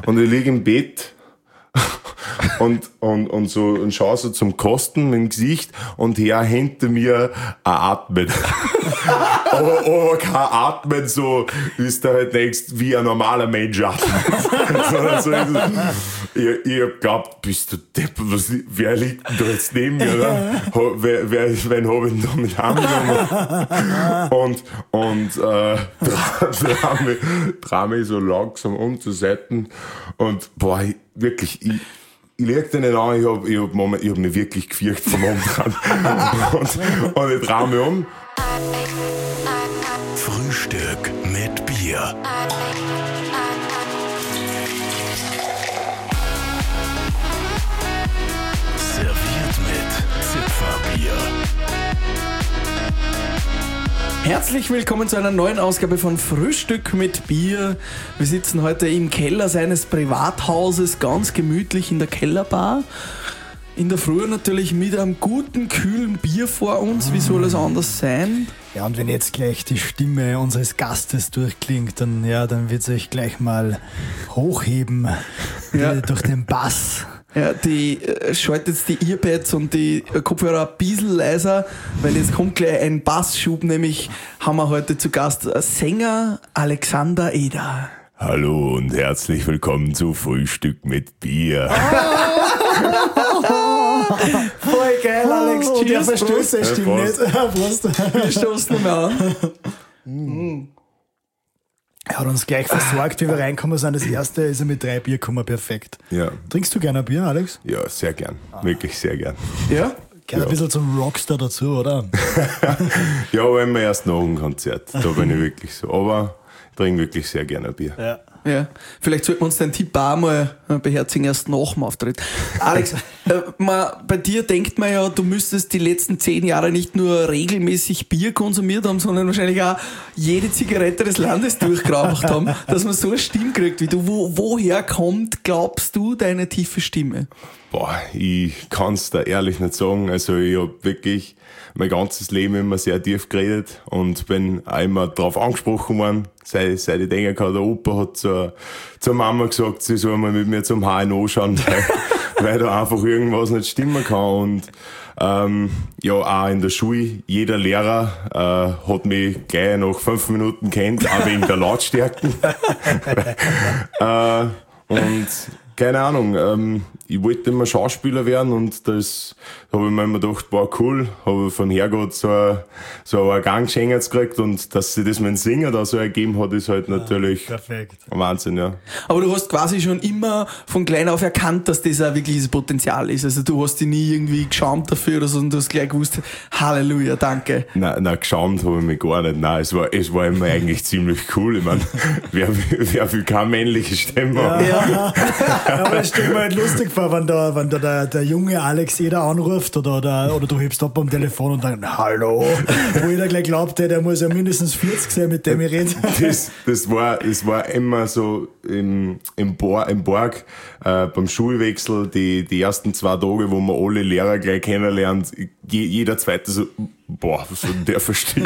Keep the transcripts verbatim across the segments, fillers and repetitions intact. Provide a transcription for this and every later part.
und ich liege im Bett und, und, und so, und schaue so zum Kosten mit dem Gesicht und her hinter mir ein Atmen. aber, aber kein Atmen so, wie du halt denkst, wie ein normaler Mensch atmet. Sondern so, ich, ich hab geglaubt, bist du Depp, was, wer liegt denn da jetzt neben mir, oder? Wer, wer, wen hab ich denn da mit heimgenommen? Und, und, äh, dreh mich, dreh mich so langsam um zur Seite und, boah, ich, wirklich, ich, ich leg den nicht an, ich hab, ich hab, Moment, ich hab mich wirklich gefürcht vom Umdrehen. und, und ich dreh mich um. Frühstück mit Bier. Serviert mit Zipferbier. Herzlich willkommen zu einer neuen Ausgabe von Frühstück mit Bier. Wir sitzen heute im Keller seines Privathauses, ganz gemütlich in der Kellerbar. In der Früh natürlich mit einem guten, kühlen Bier vor uns. Wie soll es anders sein? Ja, und wenn jetzt gleich die Stimme unseres Gastes durchklingt, dann, ja, dann wird es euch gleich mal hochheben Ja. äh, durch den Bass. Ja, die äh, schaltet jetzt die Earpads und die äh, Kopfhörer ein bisschen leiser, weil jetzt kommt gleich ein Bassschub, nämlich haben wir heute zu Gast äh, Sänger Alexander Eder. Hallo und herzlich willkommen zu Frühstück mit Bier. Voll geil, Alex. Oh, der Cheers, Verstöße Prost. stimmt Prost. nicht. Prost. Wir stoßen nicht mehr an. Er hat uns gleich versorgt, wie wir reinkommen sind. Das erste ist er mit drei Bier gekommen, perfekt. Ja, Trinkst du gerne ein Bier, Alex? ja, sehr gern. Wirklich sehr gern. Ja? Gehört ein bisschen zum Rockstar dazu, oder? Ja, aber immer erst nach dem Konzert. Da bin ich wirklich so. Aber ich trinke wirklich sehr gerne ein Bier. Ja. Ja, vielleicht sollten wir uns den Tipp auch mal beherzigen, erst nach dem Auftritt. Alex, äh, man, bei dir denkt man ja, du müsstest die letzten zehn Jahre nicht nur regelmäßig Bier konsumiert haben, sondern wahrscheinlich auch jede Zigarette des Landes durchgeraucht haben, dass man so eine Stimme kriegt wie du. Wo, woher kommt, glaubst du, deine tiefe Stimme? Boah, ich kann's da ehrlich nicht sagen. Also ich hab wirklich mein ganzes Leben immer sehr tief geredet und bin auch immer drauf angesprochen worden, seit, seit ich denken kann, der Opa hat zur, zur Mama gesagt, sie soll mal mit mir zum H N O schauen, weil, weil da einfach irgendwas nicht stimmen kann. Und ähm, ja, auch in der Schule, jeder Lehrer äh, hat mich gleich nach fünf Minuten kennt, auch wegen der Lautstärken. äh, und keine Ahnung, ähm, ich wollte immer Schauspieler werden und das habe ich mir immer gedacht, war cool, habe von Herrgott so ein, so ein Gang geschenkt gekriegt und dass sich das mit dem Singen da so ergeben hat, ist halt natürlich Perfekt. ein Wahnsinn, ja. Aber du hast quasi schon immer von klein auf erkannt, dass das auch wirklich das Potenzial ist. Also du hast dich nie irgendwie geschämt dafür oder so und du hast gleich gewusst, Halleluja, danke. Nein, nein, geschämt habe ich mich gar nicht. Nein, es war, es war immer eigentlich ziemlich cool. Ich meine, wer, wer will keine männliche Stimme haben? Ja. Aber das stelle ich mir halt lustig vor, wenn da, wenn da der, der junge Alex Eder anruft oder, oder, oder du hebst ab am Telefon und dann, hallo, wo jeder gleich glaubt, der muss ja mindestens vierzig sein, mit dem ich rede. Das, das war, das war immer so im, im, Bar, im Borg, äh, beim Schulwechsel, die, die ersten zwei Tage, wo man alle Lehrer gleich kennenlernt, je, jeder zweite so, boah, was soll denn der verstehen?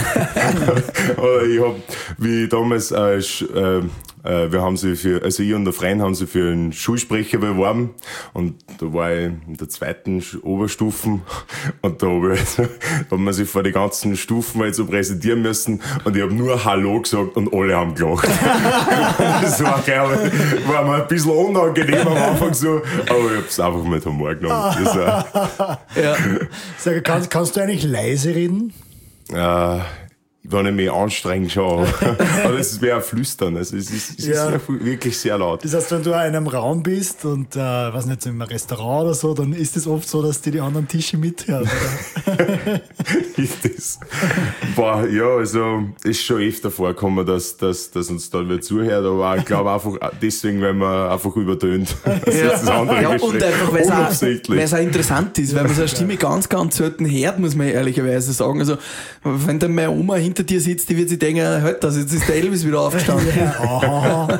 Oder ich hab, wie damals, äh, äh, wir haben sie für, also ich und der Freund haben sie für einen Schulsprecher beworben und da war ich in der zweiten Oberstufen und da hab ich, da haben wir sich vor die ganzen Stufen halt so präsentieren müssen und ich habe nur Hallo gesagt und alle haben gelacht. Das war geil, war mir ein bisschen unangenehm am Anfang so, aber ich hab's einfach mit Humor genommen. Das war, Ja. Sag, kannst, kannst du eigentlich leise reden? äh, wenn ich mich anstrenge schon. Aber das wäre flüstern. Also es ist, es Ja. ist sehr, wirklich sehr laut. Das heißt, wenn du in einem Raum bist und, äh, weiß nicht, im Restaurant oder so, dann ist es oft so, dass die die anderen Tische mithören, oder? Ist das? Boah, ja, also ist schon öfter vorgekommen, dass, dass, dass uns da wer zuhört, aber ich glaube einfach deswegen, weil man einfach übertönt. Das ist das andere Ja, und Geschlecht. einfach, weil es auch, Unabsichtlich. weil es auch interessant ist, weil man seine Stimme ganz, ganz selten hört, muss man ehrlicherweise sagen. Also, wenn dann meine Oma hinter dir sitzt, die wird sich denken, halt das, jetzt ist der Elvis wieder aufgestanden. Aha.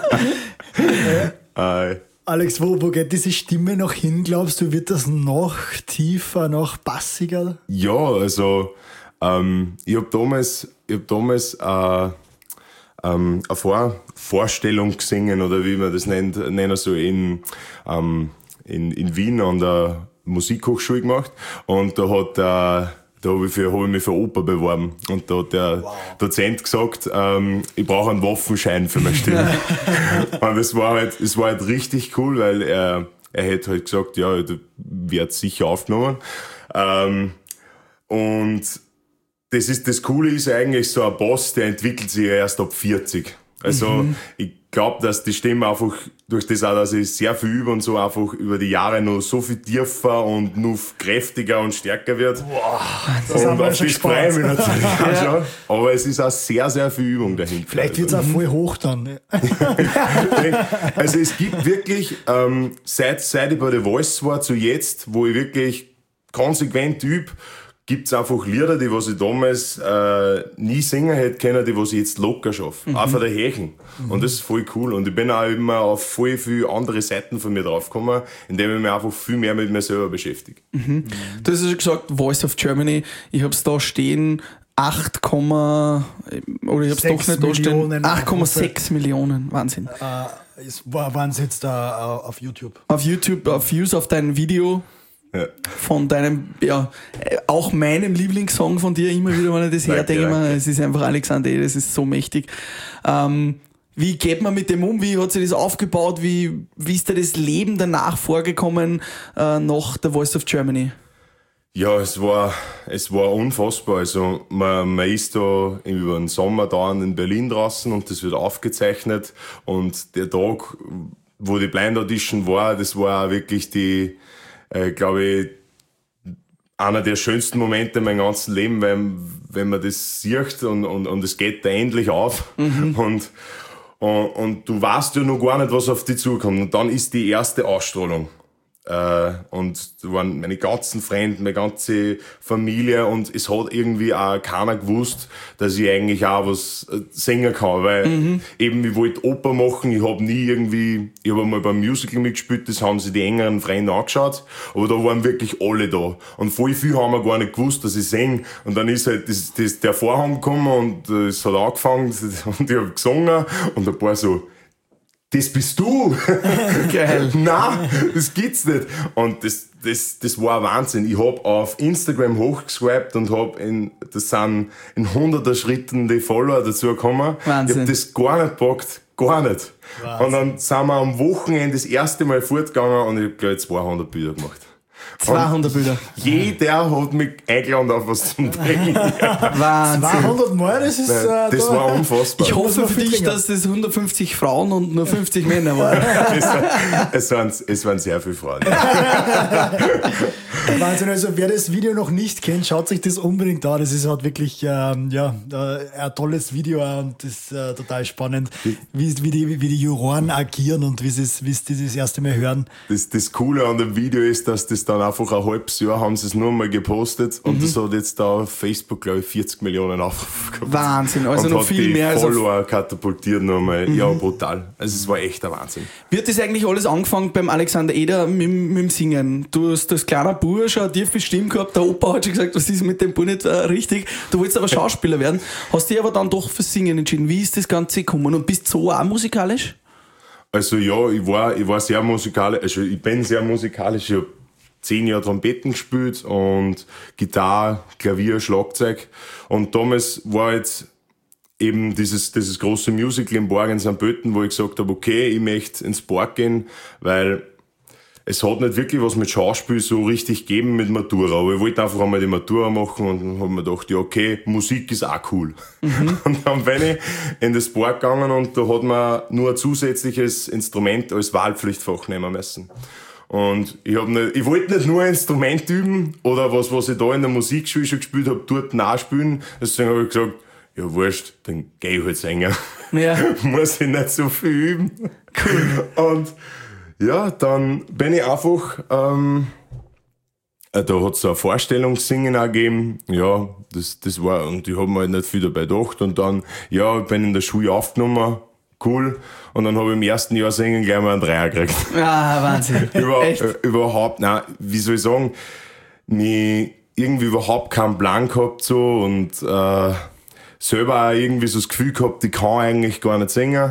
Äh, Alex, wo, wo geht diese Stimme noch hin, glaubst du? Wird das noch tiefer, noch bassiger? ja, also ähm, ich hab damals, ich hab damals äh, ähm, eine Vor- Vorstellung gesungen, oder wie man das nennt, nennen so in, ähm, in, in Wien an der Musikhochschule gemacht. Und da hat der, da habe ich, für, hab ich mich für Oper beworben. Und da hat der wow. Dozent gesagt, ähm, ich brauche einen Waffenschein für meine Stimme. Und das war halt, das war halt richtig cool, weil er, er hätte halt gesagt, ja, du wirst sicher aufgenommen. Ähm, und das ist, das Coole ist eigentlich, so ein Bass, der entwickelt sich ja erst ab vierzig. Also, mhm. ich glaube, dass die Stimme einfach, durch das auch, dass ich sehr viel übe und so, einfach über die Jahre noch so viel tiefer und noch kräftiger und stärker wird. Wow, das und haben wir auf schon das freue ich mich gespannt. natürlich auch schon. Aber es ist auch sehr, sehr viel Übung dahinter. Vielleicht wird es auch voll hoch dann. Ne? Also, es gibt wirklich, ähm, seit, seit ich bei The Voice war zu jetzt, wo ich wirklich konsequent übe, gibt's einfach Lieder, die was ich damals äh, nie singen hätte können, die was ich jetzt locker schaffe. Mhm. Auch von der Hächen. Mhm. Und das ist voll cool. Und ich bin auch immer auf voll viele andere Seiten von mir draufgekommen, indem ich mich einfach viel mehr mit mir selber beschäftige. Mhm. Mhm. Du hast ja schon gesagt, Voice of Germany. Ich hab's da stehen, acht, oder ich hab's doch nicht da stehen, acht Komma sechs Millionen. Wahnsinn. Äh, es war, waren es jetzt da uh, auf YouTube? Auf YouTube, auf Views auf dein Video. Ja. Von deinem, ja, auch meinem Lieblingssong von dir, immer wieder, wenn ich das her denke, es ist einfach Alexander E., das ist so mächtig. Ähm, wie geht man mit dem um? Wie hat sich das aufgebaut? Wie, wie ist dir das Leben danach vorgekommen, äh, nach The Voice of Germany? Ja, es war, es war unfassbar. Also, man, man ist da über den Sommer da in Berlin draußen und das wird aufgezeichnet. Und der Tag, wo die Blind Audition war, das war auch wirklich die, äh, glaube ich, einer der schönsten Momente in meinem ganzen Leben, weil, wenn man das sieht und, und, und es geht da endlich auf. Mhm. Und, und, und du weißt ja noch gar nicht, was auf dich zukommt. Und dann ist die erste Ausstrahlung. Äh, und da waren meine ganzen Freunde, meine ganze Familie, und es hat irgendwie auch keiner gewusst, dass ich eigentlich auch was singen kann, weil mhm. eben ich wollte Oper machen, ich habe nie irgendwie, ich habe mal beim Musical mitgespielt, das haben sich die engeren Freunde angeschaut, aber da waren wirklich alle da und voll viel haben wir gar nicht gewusst, dass ich singe, und dann ist halt das, das, der Vorhang gekommen und es hat angefangen und ich habe gesungen und ein paar so, das bist du! Geil. Nein, das gibt's nicht. Und das, das, das war Wahnsinn. Ich hab auf Instagram hochgeswiped und hab in, das sind in hunderter Schritten die Follower dazu gekommen. Wahnsinn. Ich hab das gar nicht gepackt. Gar nicht. Wahnsinn. Und dann sind wir am Wochenende das erste Mal fortgegangen und ich hab gleich zweihundert Bilder gemacht. zweihundert Bilder. Jeder hat mich eingeladen auf was zum Trinken. Wahnsinn. zweihundert Mal, das ist... Äh, das da. war unfassbar. Ich hoffe für dich, dass das hundertfünfzig Frauen und nur fünfzig Männer waren. es, waren es waren sehr viele Frauen. Wahnsinn, also wer das Video noch nicht kennt, schaut sich das unbedingt an. Das ist halt wirklich ähm, ja, ein tolles Video und das ist äh, total spannend, wie, wie, die, wie die Juroren agieren und wie sie wie sie das erste Mal hören. Das, das Coole an dem Video ist, dass das dann einfach ein halbes Jahr haben sie es nur mal gepostet und mhm. das hat jetzt da auf Facebook, glaube ich, vierzig Millionen Aufrufe gehabt. Wahnsinn, also und noch hat viel die mehr als Follower katapultiert nochmal. Mhm. Ja, brutal. Also es war echt ein Wahnsinn. Wie hat das eigentlich alles angefangen beim Alexander Eder mit, mit dem Singen? Du hast das kleiner Bub schon eine tiefe Stimme gehabt, der Opa hat schon gesagt, was ist mit dem Bub nicht äh, richtig. Du wolltest aber Schauspieler werden, hast dich aber dann doch fürs Singen entschieden. Wie ist das Ganze gekommen und bist du so auch musikalisch? Also ja, ich war, ich war sehr musikalisch, also ich bin sehr musikalisch, ich habe zehn Jahre Trompeten gespielt und Gitarre, Klavier, Schlagzeug, und damals war jetzt eben dieses, dieses große Musical in Borg in Sankt Pölten, wo ich gesagt habe, okay, ich möchte ins Borg gehen, weil es hat nicht wirklich was mit Schauspiel so richtig gegeben mit Matura, aber ich wollte einfach einmal die Matura machen und dann habe mir gedacht, ja okay, Musik ist auch cool. Mhm. Und dann bin ich in das Borg gegangen und da hat man nur ein zusätzliches Instrument als Wahlpflichtfach nehmen müssen. Und ich hab nicht, ich wollte nicht nur ein Instrument üben oder was, was ich da in der Musikschule schon gespielt habe, dort nachspielen. Deswegen habe ich gesagt, ja wurscht, dann geh ich halt singen. Ja. Muss ich nicht so viel üben. Cool. Und ja, dann bin ich einfach, ähm, da hat es so ein Vorstellungssingen auch gegeben. Ja, das, das war, und ich habe mir halt nicht viel dabei gedacht. Und dann, ja, ich bin in der Schule aufgenommen. Cool. Und dann habe ich im ersten Jahr singen gleich mal einen Dreier gekriegt. Ah, Wahnsinn. Über, Echt? Äh, überhaupt, nein, wie soll ich sagen, mich irgendwie überhaupt keinen Plan gehabt so und äh, selber auch irgendwie so das Gefühl gehabt, ich kann eigentlich gar nicht singen.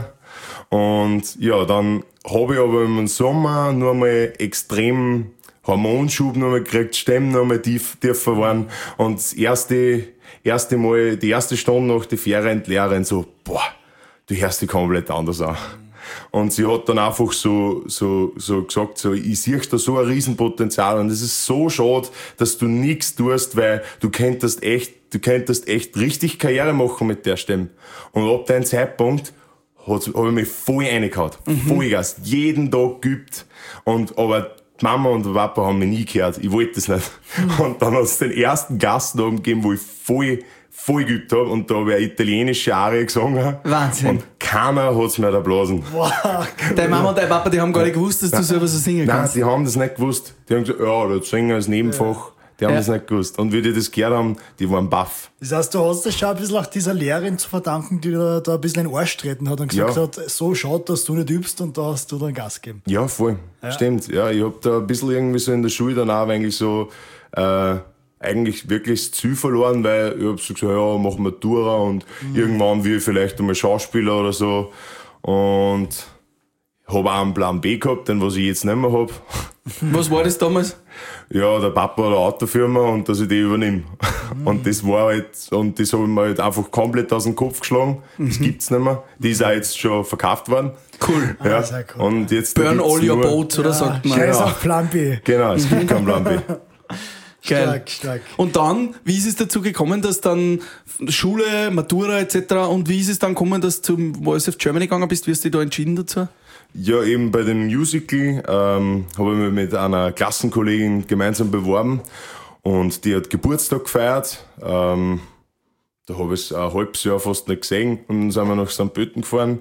Und ja, dann habe ich aber im Sommer nur mal extrem Hormonschub noch mal gekriegt, Stimmen noch mal tief, tiefer waren. Und das erste, erste Mal, die erste Stunde nach der Ferienlehrerin so, boah, du hörst dich komplett anders an. Und sie hat dann einfach so, so, so gesagt, so, ich sehe da so ein Riesenpotenzial und es ist so schade, dass du nichts tust, weil du könntest echt, du könntest echt richtig Karriere machen mit der Stimme. Und ab dem Zeitpunkt habe ich mich voll reingehauen. Mhm. Vollgas. Jeden Tag geübt. Und, aber die Mama und der Papa haben mich nie gehört. Ich wollte das nicht. Mhm. Und dann hat es den ersten Gastabend gegeben, wo ich voll, voll geübt habe. Und da habe ich eine italienische Arie gesungen. Wahnsinn. Und keiner hat es mir erblasen. Wow. Deine Mama und dein Papa, die haben gar nicht gewusst, dass du selber so singen Nein, kannst. die haben das nicht gewusst. Die haben gesagt, ja, das Singen als Nebenfach. Die haben Ja. das nicht gewusst. Und wie die das gehört haben, die waren baff. Das heißt, du hast das schon ein bisschen auch dieser Lehrerin zu verdanken, die da, da ein bisschen in den Arsch treten hat und gesagt Ja. hat, so schade, dass du nicht übst und da hast du dann Gas gegeben. Ja, voll. Stimmt. Ja, ich hab da ein bisschen irgendwie so in der Schule dann auch eigentlich so, äh, eigentlich wirklich das Ziel verloren, weil ich hab so gesagt, ja, mach Matura und mhm. irgendwann will ich vielleicht einmal Schauspieler oder so. Und hab auch einen Plan B gehabt, den was ich jetzt nicht mehr hab. Was war das damals? Ja, der Papa hat eine Autofirma und dass ich die übernehme. Mhm. Und das war halt, und das habe ich mir halt einfach komplett aus dem Kopf geschlagen. Das gibt's nicht mehr. Die ist auch jetzt schon verkauft worden. Cool. Ja. Ah, sehr cool. Und jetzt Burn gibt's all your nur- boats, oder sagt man? Scheiß Ja. auf Plan B. Genau, es gibt keinen Plan B. Geil. Stark, stark. Und dann, wie ist es dazu gekommen, dass dann Schule, Matura et cetera und wie ist es dann gekommen, dass du zum Voice of Germany gegangen bist? Wie hast du dich da entschieden dazu? Ja, eben bei dem Musical ähm, habe ich mich mit einer Klassenkollegin gemeinsam beworben und die hat Geburtstag gefeiert. Ähm, da habe ich es ein halbes Jahr fast nicht gesehen und dann sind wir nach Sankt Pölten gefahren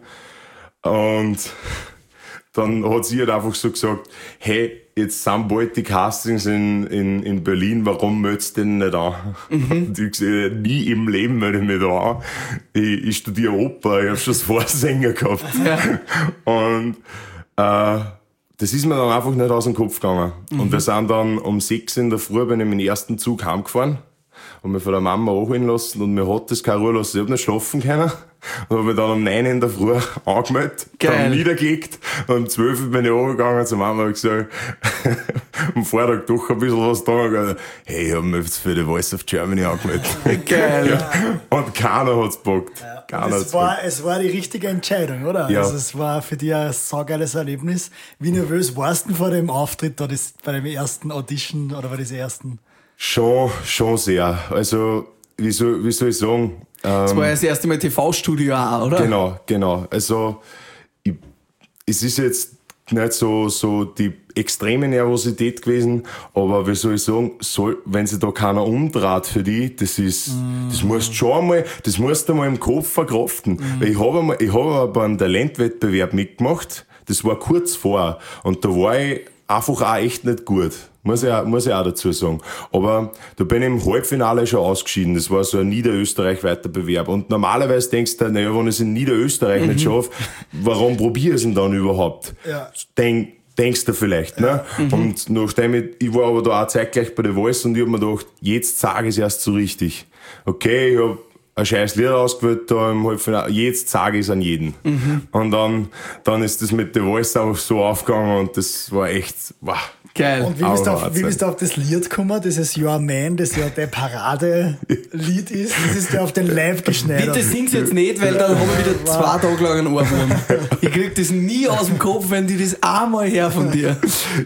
und dann hat sie halt einfach so gesagt, hey, jetzt sind bald die Castings in, in, in Berlin, warum meldest du denn nicht an? Mhm. Und ich gesagt, nie im Leben melde ich mich da an. Ich, ich studiere Oper, ich habe schon das Vorsänger gehabt. Ja. Und äh, das ist mir dann einfach nicht aus dem Kopf gegangen. Mhm. Und wir sind dann um sechs in der Früh, bin ich mit dem ersten Zug heimgefahren und mich von der Mama anholen lassen und mir hat das keine Ruhe lassen. Ich hab nicht schlafen können. Und habe mich dann um neun in der Früh angemeldet, Geil. dann niedergelegt und um zwölf bin ich runtergegangen zur Mama und gesagt, am Vortag doch ein bisschen was da und gesagt, hey, ich habe mich jetzt für die Voice of Germany angemeldet. Geil. Ja. Und keiner hat's gepackt. Und Keiner hat's es, war, gepackt. es war die richtige Entscheidung, oder? Ja. Also es war für dich ein saugeiles Erlebnis. Wie nervös warst du vor dem Auftritt da, das, bei dem ersten Audition oder bei diesem ersten? Schon, schon sehr. Also, wie soll, wie soll ich sagen? Das war ja das erste Mal T V-Studio auch, oder? Genau, genau. Also, ich, es ist jetzt nicht so, so die extreme Nervosität gewesen, aber wie soll ich sagen, soll, wenn sich da keiner umdreht für die, das ist, mm. das musst du schon einmal, das musst du mal im Kopf verkraften. Mm. Weil ich habe einmal, ich habe einmal beim Talentwettbewerb mitgemacht, das war kurz vor, und da war ich einfach auch echt nicht gut. Muss ich, auch, muss ich auch dazu sagen. Aber da bin ich im Halbfinale schon ausgeschieden. Das war so ein Niederösterreich-weiter Bewerb. Und normalerweise denkst du, naja, wenn ich es in Niederösterreich mhm. nicht schaffe, warum probier ich es denn dann überhaupt? Ja. Denk, denkst du vielleicht, ne? Mhm. Und nachdem ich, ich war aber da auch zeitgleich bei der Voice und ich hab mir gedacht, jetzt sage ich es erst so richtig. Okay, ich hab ein scheiß Lied ausgewählt da im Halbfinale, jetzt sage ich es an jeden. Mhm. Und dann, dann ist das mit der Voice einfach so aufgegangen und das war echt, wow. Geil. Und wie bist, du auf, Aber wie bist du auf das Lied gekommen, dieses Your Man, das ja der Paradelied ist? Das ist ja auf den Leib geschneidert. Bitte sing's jetzt nicht, weil dann haben wir wieder zwei Tage lang einen Ohrwurm. Ich krieg das nie aus dem Kopf, wenn die das einmal her von dir.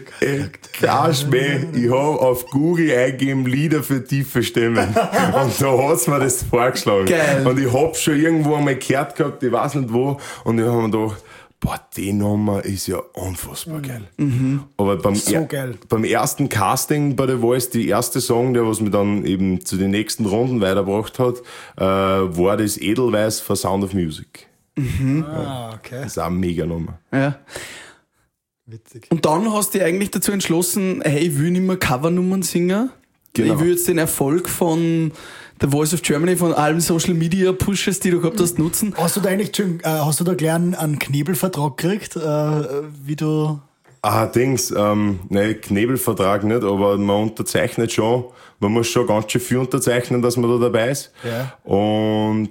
Klar, Schmäh, ich hab auf Google eingegeben Lieder für tiefe Stimmen. Und da hat's mir das vorgeschlagen. Geil. Und ich hab schon irgendwo einmal gehört gehabt, ich weiß nicht wo, und ich hab mir gedacht, boah, die Nummer ist ja unfassbar geil. Mhm. Aber beim, So er, geil. beim ersten Casting bei The Voice, die erste Song, der was mir dann eben zu den nächsten Runden weitergebracht hat, äh, war das Edelweiß für Sound of Music. Ah, okay. Das ist auch eine mega Nummer. Ja. Witzig. Und dann hast du dich eigentlich dazu entschlossen, hey, ich will nicht mehr Covernummern singen. Genau. Ich will jetzt den Erfolg von The Voice of Germany, von allen Social Media Pushes, die du gehabt hast, nutzen. Hast du da eigentlich, Entschuldigung, äh, hast du da gleich einen, einen Knebelvertrag gekriegt, äh, wie du... Ah, Dings, ähm, ne, Knebelvertrag nicht, aber man unterzeichnet schon. Man muss schon ganz schön viel unterzeichnen, dass man da dabei ist. Ja. Und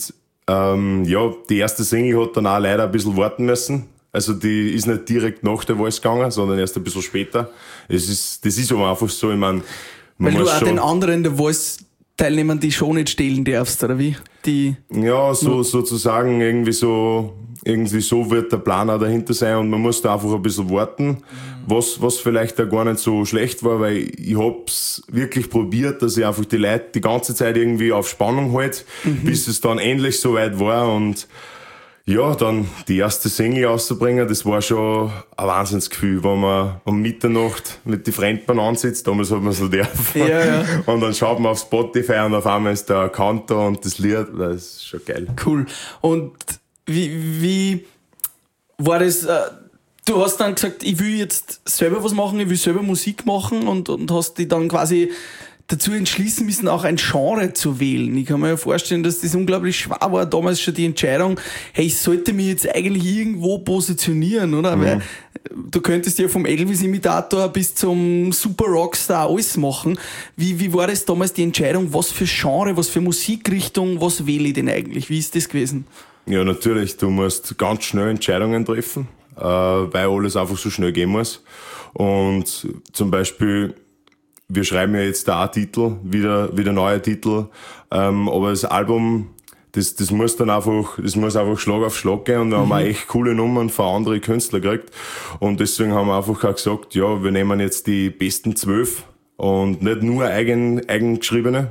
Ähm, ja, die erste Single hat dann auch leider ein bisschen warten müssen. Also die ist nicht direkt nach der Voice gegangen, sondern erst ein bisschen später. Es ist, das ist aber einfach so, ich meine, Weil du auch den anderen der Voice-Teilnehmern die schon nicht stehlen darfst, oder wie? Die ja, so sozusagen irgendwie so, irgendwie so wird der Plan auch dahinter sein und man muss da einfach ein bisschen warten, was, was vielleicht auch gar nicht so schlecht war, weil ich hab's wirklich probiert, dass ich einfach die Leute die ganze Zeit irgendwie auf Spannung halte, mhm. bis es dann endlich soweit war und ja, dann die erste Single auszubringen, das war schon ein Wahnsinnsgefühl, wenn man um Mitternacht mit den Fremdbahn ansitzt, damals hat man so dürfen. Ja, ja. Und dann schaut man auf Spotify und auf einmal ist der Account da und das Lied, das ist schon geil. Cool. Und wie, wie war das, äh, du hast dann gesagt, ich will jetzt selber was machen, ich will selber Musik machen und, und hast dich dann quasi dazu entschließen müssen, auch ein Genre zu wählen. Ich kann mir ja vorstellen, dass das unglaublich schwer war, damals schon die Entscheidung, hey, ich sollte mich jetzt eigentlich irgendwo positionieren, oder? Mhm. Weil du könntest ja vom Elvis-Imitator bis zum Super-Rockstar alles machen. Wie, wie war das damals die Entscheidung, was für Genre, was für Musikrichtung, was wähle ich denn eigentlich? Wie ist das gewesen? Ja, natürlich, du musst ganz schnell Entscheidungen treffen, äh, weil alles einfach so schnell gehen muss. Und zum Beispiel, wir schreiben ja jetzt da auch Titel, wieder, wieder neue Titel, ähm, aber das Album, das, das muss dann einfach, das muss einfach Schlag auf Schlag gehen und wir mhm. haben auch echt coole Nummern von anderen Künstlern gekriegt und deswegen haben wir einfach auch gesagt, ja, wir nehmen jetzt die besten zwölf und nicht nur eigen, eigengeschriebene,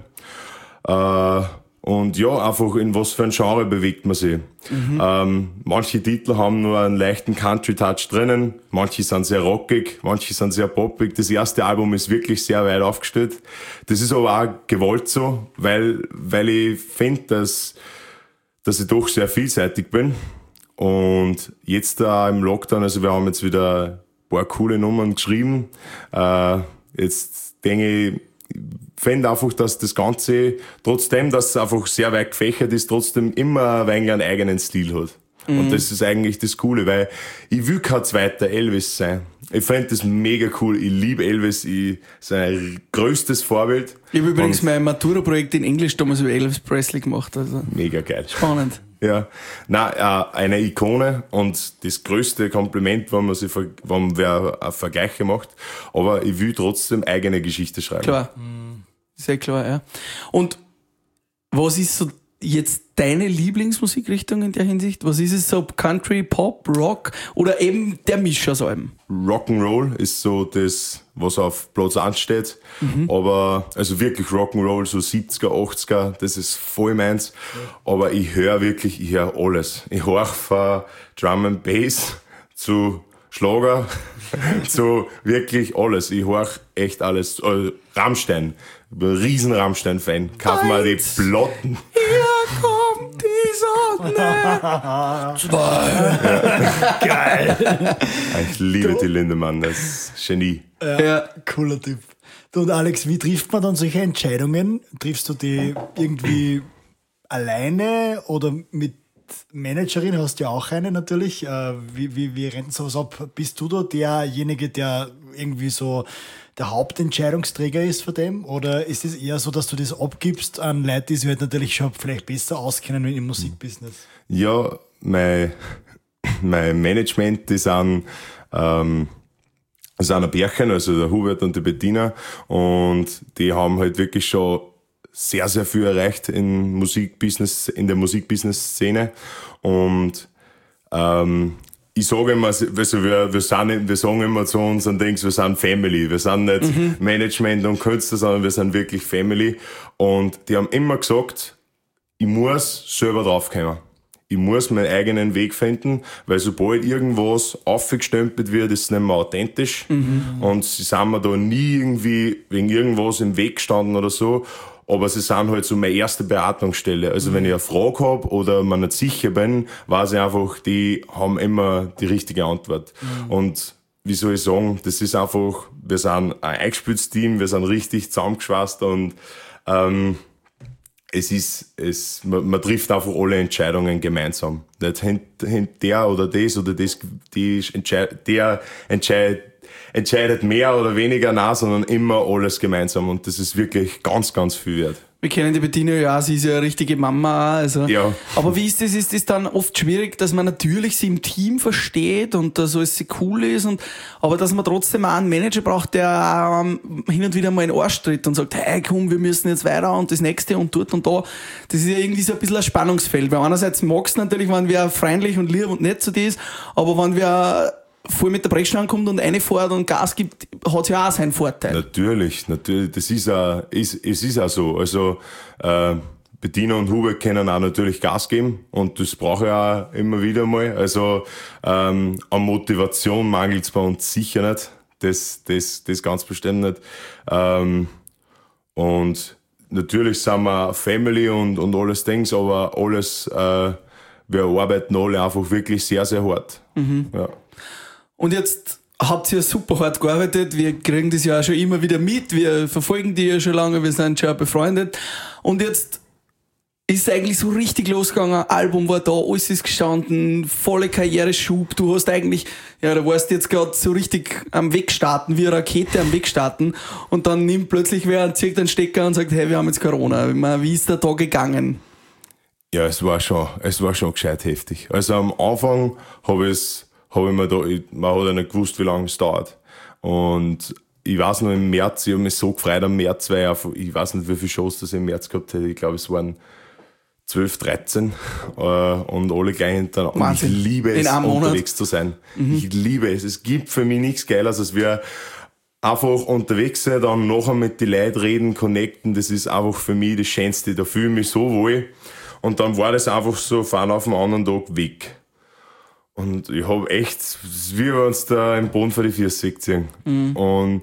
äh, und ja, einfach in was für ein Genre bewegt man sich. Mhm. Ähm, manche Titel haben nur einen leichten Country-Touch drinnen, manche sind sehr rockig, manche sind sehr poppig. Das erste Album ist wirklich sehr weit aufgestellt. Das ist aber auch gewollt so, weil, weil ich finde, dass, dass ich doch sehr vielseitig bin. Und jetzt da im Lockdown, also wir haben jetzt wieder ein paar coole Nummern geschrieben. Äh, jetzt denke ich, ich finde einfach, dass das Ganze, trotzdem, dass es einfach sehr weit gefächert ist, trotzdem immer ein wenig einen eigenen Stil hat. Mhm. Und das ist eigentlich das Coole, weil ich will kein zweiter Elvis sein. Ich finde das mega cool. Ich liebe Elvis. Ich, sein größtes Vorbild. Ich habe übrigens mein Matura-Projekt in Englisch damals über Elvis Presley gemacht. Also mega geil. Spannend. Ja, na äh, eine Ikone und das größte Kompliment, wenn man sich, wenn wer Vergleiche macht. Aber ich will trotzdem eigene Geschichte schreiben. Klar, sehr klar, ja. Und was ist so jetzt deine Lieblingsmusikrichtung in der Hinsicht? Was ist es so? Country, Pop, Rock oder eben der Misch aus allem? Rock'n'Roll ist so das, was auf Platz eins steht. Mhm. Aber, also wirklich Rock'n'Roll, so siebziger, achtziger, das ist voll meins. Ja. Aber ich höre wirklich, ich höre alles. Ich höre von Drum and Bass zu Schlager, zu wirklich alles. Ich höre echt alles. Äh, Rammstein. Ich bin ein riesen Rammstein-Fan. Kauf mal die Plotten. Hier kommt die Sonne. Zwei. Ja. Geil. Ich liebe du. Die Lindemann, das ist Genie. Ja, ja, cooler Typ. Du und Alex, wie trifft man dann solche Entscheidungen? Triffst du die irgendwie alleine oder mit Managerin? Hast du ja auch eine natürlich. Wie, wie, wie rennt sowas ab? Bist du da derjenige, der irgendwie so der Hauptentscheidungsträger ist von dem? Oder ist es eher so, dass du das abgibst an Leute, die sich halt natürlich schon vielleicht besser auskennen im Musikbusiness? Ja, mein, mein Management, die sind, ähm, das sind ein Bärchen, also der Hubert und die Bettina, und die haben halt wirklich schon sehr, sehr viel erreicht in Musikbusiness, in der Musikbusiness-Szene. Und ähm, ich sage immer, also wir, wir, sind, wir sagen immer zu unseren Dings, wir sind Family. Wir sind nicht mhm. Management und Künstler, sondern wir sind wirklich Family. Und die haben immer gesagt, ich muss selber draufkommen. Ich muss meinen eigenen Weg finden, weil sobald irgendwas aufgestempelt wird, ist es nicht mehr authentisch. Mhm. Und sie sind mir da nie irgendwie wegen irgendwas im Weg gestanden oder so. Aber sie sind halt so meine erste Beratungsstelle. Also mhm. wenn ich eine Frage habe oder mir nicht sicher bin, weiß ich einfach, die haben immer die richtige Antwort. Mhm. Und wie soll ich sagen, das ist einfach, wir sind ein eingespieltes Team, wir sind richtig zusammengeschweißt und ähm, es ist, es, man, man trifft einfach alle Entscheidungen gemeinsam. Nicht hint, hint der oder das oder das, die entscheid, der entscheidet, entscheidet mehr oder weniger nach, sondern immer alles gemeinsam. Und das ist wirklich ganz, ganz viel wert. Wir kennen die Bettina ja, sie ist ja eine richtige Mama. Also. Ja. Aber wie ist das? Ist das dann oft schwierig, dass man natürlich sie im Team versteht und dass alles cool ist, und, aber dass man trotzdem auch einen Manager braucht, der auch ähm, hin und wieder mal in den Arsch tritt und sagt, hey komm, wir müssen jetzt weiter und das nächste und dort und da. Das ist ja irgendwie so ein bisschen ein Spannungsfeld. Weil einerseits magst du natürlich, wenn wer freundlich und lieb und nett zu dir ist, aber wenn wer voll mit der Bretschel ankommt und reinfährt und Gas gibt, hat es ja auch seinen Vorteil. Natürlich, natürlich, das ist auch, ist, es ist auch so. Also, äh, Bettina und Hubert können auch natürlich Gas geben und das brauche ich auch immer wieder mal. Also, ähm, an Motivation mangelt es bei uns sicher nicht. Das, das, das ganz bestimmt nicht. Ähm, und natürlich sind wir Family und, und alles Dings, aber alles, äh, wir arbeiten alle einfach wirklich sehr, sehr hart. Mhm. Ja. Und jetzt habt ihr super hart gearbeitet, wir kriegen das ja auch schon immer wieder mit, wir verfolgen die ja schon lange, wir sind schon befreundet. Und jetzt ist eigentlich so richtig losgegangen, Album war da, alles ist gestanden, volle Karriereschub, du hast eigentlich, ja, da warst jetzt gerade so richtig am Wegstarten, wie eine Rakete am Wegstarten, und dann nimmt plötzlich wer, zieht einen Stecker und sagt, hey, wir haben jetzt Corona. Wie ist der da gegangen? Ja, es war schon, es war schon gescheit heftig. Also am Anfang habe ich es habe ich mir da, ich, man hat ja nicht gewusst, wie lange es dauert. Und ich weiß noch, im März, ich habe mich so gefreut am März, weil ich, einfach, ich weiß nicht, wie viele Shows das ich im März gehabt hätte. Ich glaube, es waren zwölf, dreizehn äh, und alle gleich hintereinander. Und ich liebe es, unterwegs zu sein. Mhm. Ich liebe es. Es gibt für mich nichts Geiles, als wir einfach unterwegs sein, dann nachher mit den Leuten reden, connecten. Das ist einfach für mich das Schönste. Da fühle ich mich so wohl. Und dann war das einfach so von auf den anderen Tag weg. Und ich hab echt, es ist wie wir uns da im Boden vor die Füße ziehen. Mhm. Und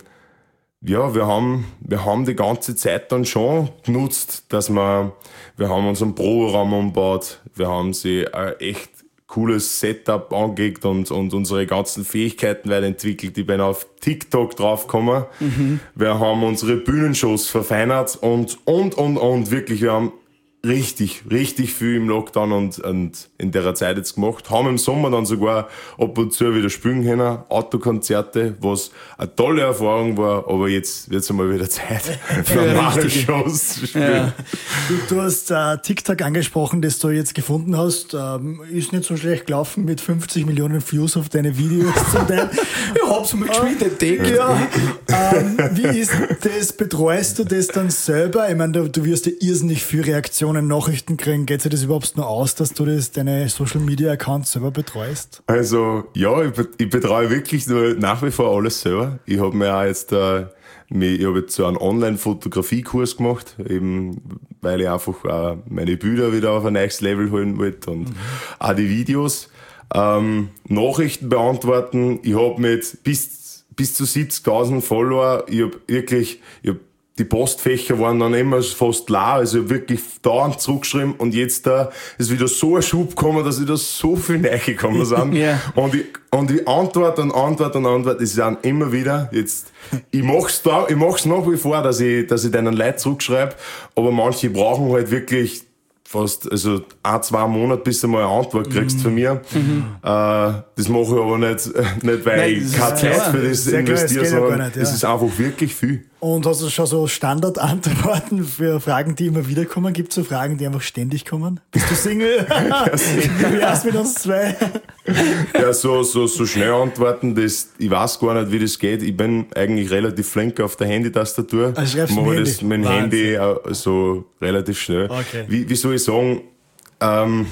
ja, wir haben, wir haben die ganze Zeit dann schon genutzt, dass wir, wir haben unseren Proberaum umgebaut, wir haben sie ein echt cooles Setup angelegt und, und unsere ganzen Fähigkeiten weiterentwickelt. Ich bin auf TikTok draufgekommen. Mhm. Wir haben unsere Bühnenshows verfeinert und, und, und, und wirklich, wir haben richtig, richtig viel im Lockdown und, und in der Zeit jetzt gemacht. Haben im Sommer dann sogar ab und zu wieder spielen können, Autokonzerte, was eine tolle Erfahrung war, aber jetzt wird es einmal wieder Zeit, normale Shows zu spielen. Ja. Du, du hast äh, TikTok angesprochen, das du jetzt gefunden hast. Ähm, ist nicht so schlecht gelaufen mit fünfzig Millionen Views auf deine Videos zum Teil. Ich hab's mal gespielt entdeckt. Ja. Ähm, wie ist das? Betreust du das dann selber? Ich meine, du, du wirst ja irrsinnig viel Reaktionen, Nachrichten kriegen. Geht sich das überhaupt nur aus, dass du das, deine Social Media Accounts selber betreust? Also, ja, ich, ich betreue wirklich nur nach wie vor alles selber. Ich habe mir auch jetzt, äh, ich habe jetzt so einen Online-Fotografie-Kurs gemacht, eben, weil ich einfach äh, meine Bilder wieder auf ein neues Level holen wollte und mhm. auch die Videos. Ähm, Nachrichten beantworten. Ich habe mit bis, bis zu siebzigtausend Follower, ich habe wirklich, ich hab die Postfächer waren dann immer fast leer, also ich hab wirklich dauernd zurückgeschrieben und jetzt da ist wieder so ein Schub gekommen, dass wieder so viel reingekommen sind. Yeah. Und ich, und ich antworte und antworte und antworte, es sind immer wieder, jetzt, ich mach's da, ich mach's nach wie vor, dass ich, dass ich denen Leute zurückschreibe, aber manche brauchen halt wirklich fast, also ein, zwei Monate, bis du mal eine Antwort kriegst mhm. von mir. Mhm. Äh, das mache ich aber nicht, nicht weil Nein, ich keine Zeit für das investiere, sondern es ja. ist einfach wirklich viel. Und hast du schon so Standardantworten für Fragen, die immer wieder kommen? Gibt es so Fragen, die einfach ständig kommen? Bist du Single? Wie wär's mit uns zwei? Ja, so, so, so schnell antworten, das, ich weiß gar nicht, wie das geht. Ich bin eigentlich relativ flink auf der Handy-Tastatur. Also schreibst mache Handy? das mit dem Handy so relativ schnell. Okay. Wie, wie soll ich sagen, ähm,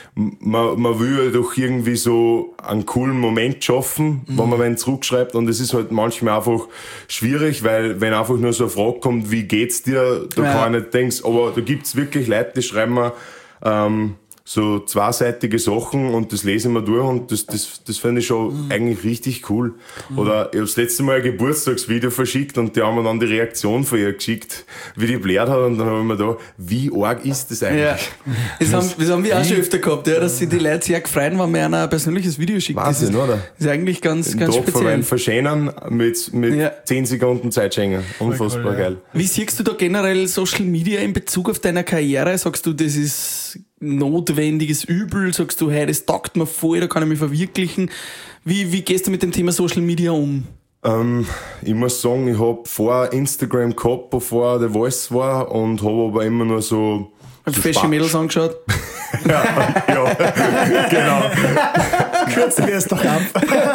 man, man will ja doch irgendwie so einen coolen Moment schaffen, mhm. wenn man einen zurückschreibt, und es ist halt manchmal einfach schwierig, weil wenn einfach nur so eine Frage kommt, wie geht's dir, da ja. kann ich nicht denken, aber da gibt's wirklich Leute, die schreiben mir ähm, so zweiseitige Sachen und das lesen wir durch und das, das, das finde ich schon mhm. eigentlich richtig cool. Mhm. Oder ich habe das letzte Mal ein Geburtstagsvideo verschickt und die haben mir dann die Reaktion von ihr geschickt, wie die blärt hat, und dann habe ich mir da, wie arg ist das eigentlich? Ja. Das, haben, das haben wir auch schon öfter gehabt, ja, dass sich die Leute sehr gefreut, wenn man einer ein persönliches Video schickt. Wahnsinn, das ist, oder? Das ist eigentlich ganz, Den ganz Tag speziell. Einen verschönern mit, mit ja. zehn Sekunden Zeit schenken. Unfassbar cool, ja. geil. Wie siehst du da generell Social Media in Bezug auf deine Karriere? Sagst du, das ist notwendiges Übel? Sagst du, hey, das taugt mir voll, da kann ich mich verwirklichen? Wie, wie gehst du mit dem Thema Social Media um? Ähm, ich muss sagen, ich hab vor Instagram gehabt, bevor der Voice war, und hab aber immer nur so. Hast so du fesche Spa- Mädels angeschaut? ja, ja, genau. Kürzen wir es doch ab.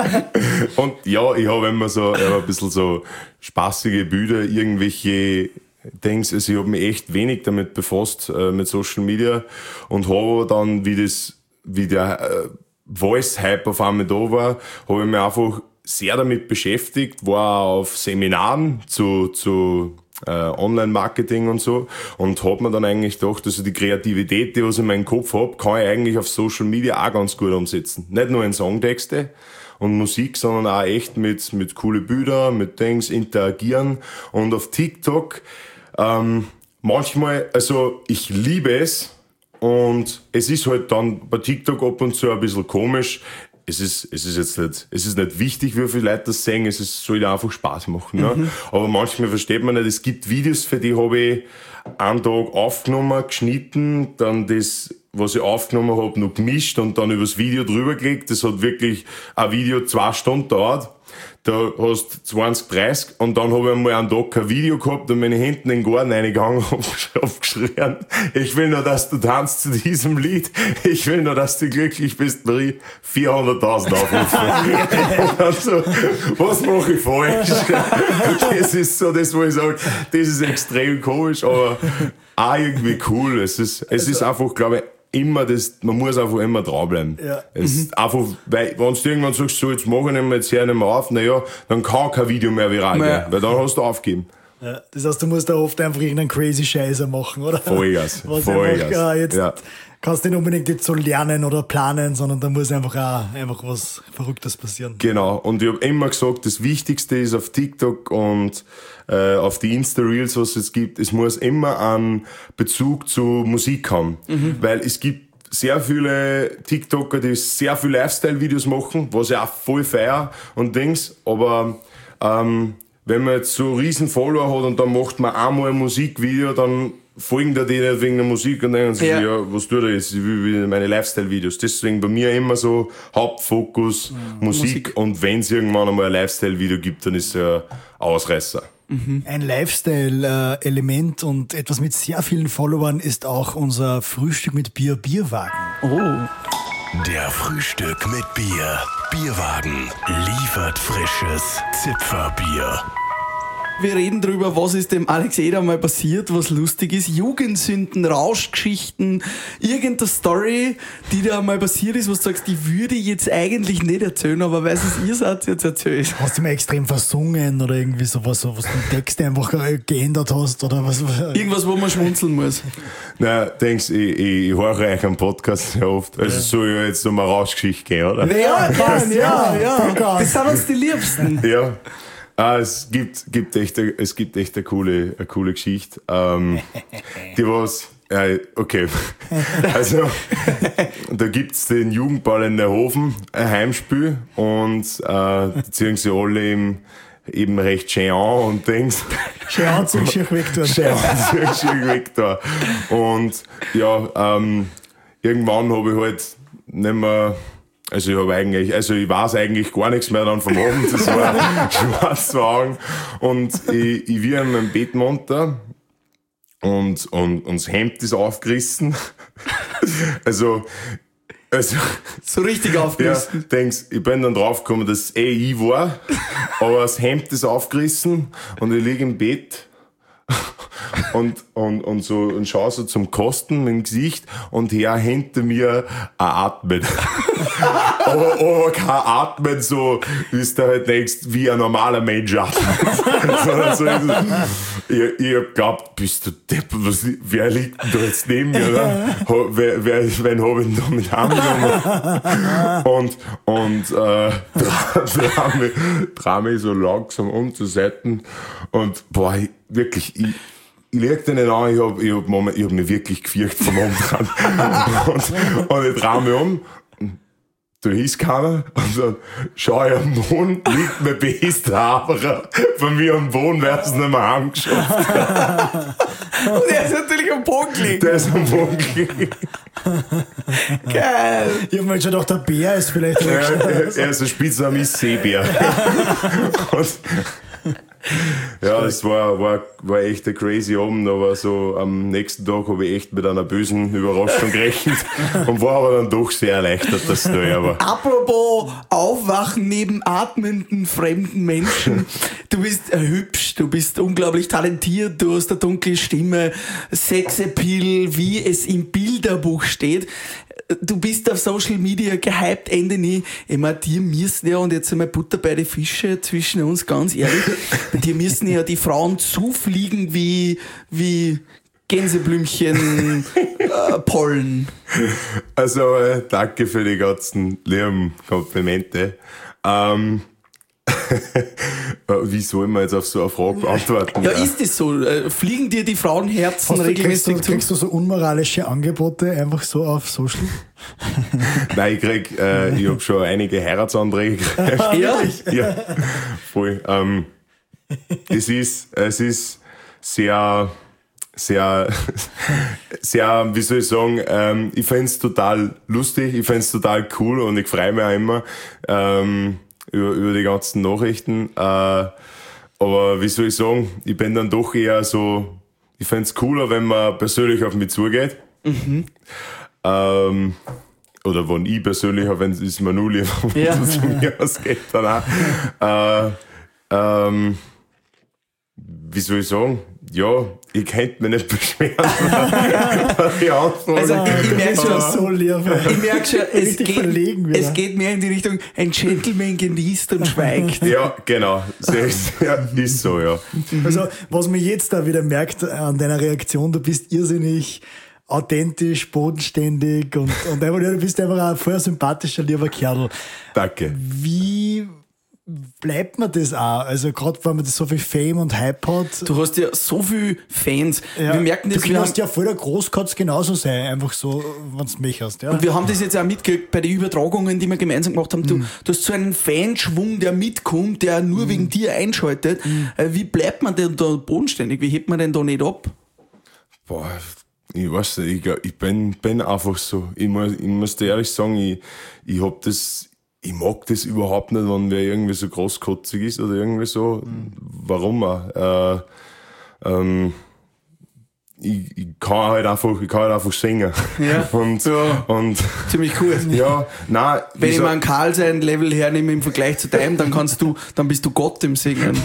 Und ja, ich habe immer so ich hab ein bisschen so spaßige Bilder, irgendwelche Dings. Also ich habe mich echt wenig damit befasst, äh, mit Social Media, und habe dann, wie das, wie der äh, Voice-Hype auf einmal da war, habe ich mich einfach sehr damit beschäftigt, war auf Seminaren zu, zu äh, Online-Marketing und so, und hab mir dann eigentlich gedacht, also die Kreativität, die was ich in meinem Kopf hab, kann ich eigentlich auf Social Media auch ganz gut umsetzen. Nicht nur in Songtexte und Musik, sondern auch echt mit, mit coole Bilder, mit Dings, interagieren. Und auf TikTok, ähm, manchmal, also ich liebe es, und es ist halt dann bei TikTok ab und zu ein bisschen komisch. Es ist, es ist jetzt nicht, es ist nicht wichtig, wie viele Leute das sehen, es ist, soll ja einfach Spaß machen, ne? Mhm. Aber manchmal versteht man nicht, es gibt Videos, für die habe ich einen Tag aufgenommen, geschnitten, dann das, was ich aufgenommen habe, noch gemischt und dann übers Video drüber gelegt. Das hat wirklich ein Video zwei Stunden dauert. Da hast zwanzig, dreißig, und dann habe ich einmal einen Tag kein Video gehabt und bin ich hinten in den Garten reingegangen und hab geschrien, ich will nur, dass du tanzt zu diesem Lied, ich will nur, dass du glücklich bist, Marie, vierhunderttausend Aufrufe. Und dann so, was mache ich falsch? Das ist so das, wo ich sage, das ist extrem komisch, aber auch irgendwie cool. Es ist, es ist einfach, glaube ich, immer das, man muss einfach immer dranbleiben. Ja. Es ist einfach, weil, wenn du irgendwann sagst, so, jetzt mache ich nicht mehr, jetzt höre ich nicht mehr auf, naja, dann kann kein Video mehr viral Naja. gehen, weil dann hast du aufgegeben. Ja, das heißt, du musst da oft einfach irgendeinen crazy Scheiße machen, oder? Vollgas, Was Vollgas. Einfach, ja, jetzt Ja. kannst du nicht unbedingt jetzt so lernen oder planen, sondern da muss einfach auch einfach was Verrücktes passieren. Genau, und ich habe immer gesagt, das Wichtigste ist auf TikTok und äh, auf die Insta-Reels, was es gibt, es muss immer einen Bezug zu Musik haben, mhm. weil es gibt sehr viele TikToker, die sehr viel Lifestyle-Videos machen, was ich auch voll feier und Dings, aber ähm, wenn man jetzt so riesen Follower hat und dann macht man einmal ein Musikvideo, dann folgen da die nicht wegen der Musik und denken sich, Ja. ja. ja, was tut er jetzt? Ich will will meine Lifestyle-Videos. Deswegen bei mir immer so Hauptfokus Mhm. Musik. Musik. Und wenn es irgendwann einmal ein Lifestyle-Video gibt, dann ist es ein Ausreißer. Ein Lifestyle-Element und etwas mit sehr vielen Followern ist auch unser Frühstück mit Bier Bierwagen. Oh. Der Frühstück mit Bier. Bierwagen liefert frisches Zipferbier. Wir reden drüber, was ist dem Alex Eder mal passiert, was lustig ist. Jugendsünden, Rauschgeschichten, irgendeine Story, die dir mal passiert ist, was du sagst, die würde ich jetzt eigentlich nicht erzählen, aber weil es ihr seid, jetzt erzählt. Hast du mal extrem versungen oder irgendwie sowas, so was du den Text einfach äh, geändert hast oder was? Irgendwas, wo man schmunzeln muss. Na, denkst, ich, ich, ich höre euch einen Podcast sehr oft. Also soll ich jetzt nochmal Rauschgeschichte gehen, oder? Ja, gern, ja, ja. Podcast. Das sind uns die Liebsten. Ja. Ah, es gibt, gibt echt, eine- es gibt echt eine coole, eine coole Geschichte. Ähm, die was, ja, okay. Also, da gibt's den Jugendball in der Hofen, ein Heimspiel, und, äh, die ziehen sie alle eben, eben recht schön an und Dings. Schön anziehen, schier weg tun. Schön anziehen, schön weg da. Und, ja, ähm, irgendwann habe ich halt nicht mehr, also ich habe eigentlich, also ich weiß eigentlich gar nichts mehr dann vom Abend, das war schwarz zu Augen. Und ich, ich wie in meinem Bett munter und, und, und das Hemd ist aufgerissen. Also, also, So richtig ja, aufgerissen. denkst, ich bin dann draufgekommen, dass es eh ich war, aber das Hemd ist aufgerissen und ich liege im Bett und, und, und so, und schau so zum Kosten mit dem Gesicht und her hinter mir ein Atmen. aber, aber kein Atmen so, wie du halt denkst, wie ein normaler Mensch atmet. Sondern so, ich, ich hab glaubt, bist du Depp, was, wer liegt denn da jetzt neben mir, oder? Ha, wer, wer, wen hab ich denn da mit angenommen? Und, und, äh, dreh mich, dreh mich so langsam um zur Seite und, boah, ich, wirklich, ich, ich leg den nicht an, ich hab, ich hab, Moment, ich hab mich wirklich gefürchtet vom Umdrehen. und, und ich dreh mich um. da ist keiner und dann schau ich am Wohn, liegt mein bester Haberer von mir am Wohn, weil es nicht mehr heimgeschafft hat. Und er ist natürlich am Boden gelegen. Der ist am Wohn gelegen. Geil. Ich hab mir jetzt schon gedacht, der Bär ist vielleicht. Er, er, er ist ein Spitzname, ist Seebär. Und, ja, es war, war, war echt ein crazy Abend, aber so am nächsten Tag habe ich echt mit einer bösen Überraschung gerechnet und war aber dann doch sehr erleichtert, dass es da war. Apropos Aufwachen neben atmenden fremden Menschen. Du bist äh, hübsch, du bist unglaublich talentiert, du hast eine dunkle Stimme, Sexappeal, wie es im Bilderbuch steht. Du bist auf Social Media gehypt, Ende nie. Ich meine, dir müssen ja, und jetzt einmal Butter bei die Fische zwischen uns, ganz ehrlich, bei dir müssen ja die Frauen zufliegen wie, wie Gänseblümchen äh, Pollen. Also, äh, danke für die ganzen lieben Komplimente. Ähm, wie soll man jetzt auf so eine Frage beantworten? Ja, ist das so? Äh, Fliegen dir die Frauenherzen Hast du, kriegst, regelmäßig du, zu? kriegst du so unmoralische Angebote einfach so auf Social? Nein, ich krieg, äh, ich hab schon einige Heiratsanträge gekriegt. Ja? Ja, voll. Ähm, es ist, es ist sehr, sehr, sehr, wie soll ich sagen, ähm, ich find's total lustig, ich find's total cool und ich freue mich auch immer, ähm, über, über die ganzen Nachrichten, äh, aber wie soll ich sagen, ich bin dann doch eher so, ich find's cooler, wenn man persönlich auf mich zugeht. Mhm. Ähm, oder wenn ich persönlich, wenn es ist mir nur lieber, wenn Ja. es von mir ausgeht, dann auch. Äh, ähm, wie soll ich sagen? Ja, ich könnte mich nicht beschweren. Die Antwort. Also, ich, ich merke Das ist schon, ja so lieb. ich merke schon, es Richtig geht, verlegen wieder. es geht mehr in die Richtung, ein Gentleman genießt und schweigt. Ja, genau. So ist, ja, ist so, ja. Also, was man jetzt da wieder merkt an deiner Reaktion, du bist irrsinnig authentisch, bodenständig und, und einfach, du bist einfach ein voll sympathischer, lieber Kerl. Danke. Wie bleibt man das auch? Also, gerade wenn man das so viel Fame und Hype hat. Du hast ja so viele Fans. Ja, Wir merken das, du wir haben, kannst ja voll der Groß kann's genauso sein, einfach so, wenn du mich hast. Ja. und wir haben das jetzt auch mitgekriegt bei den Übertragungen, die wir gemeinsam gemacht haben. Du, du hast so einen Fanschwung, der mitkommt, der nur wegen dir einschaltet. Äh, Wie bleibt man denn da bodenständig? Wie hebt man denn da nicht ab? Boah, ich weiß nicht, ich, glaub, ich bin, bin einfach so. Ich muss, ich muss dir ehrlich sagen, ich, ich hab das, ich mag das überhaupt nicht, wenn wer irgendwie so großkotzig ist oder irgendwie so. Mhm. Warum auch? Äh, ähm, ich, ich kann halt einfach, ich kann halt einfach singen. Ja. Und, Ja. und, Ziemlich cool. ja, nein. Wenn ich sag- mal einen Karl sein Level hernehme im Vergleich zu deinem, dann kannst du, dann bist du Gott im Singen.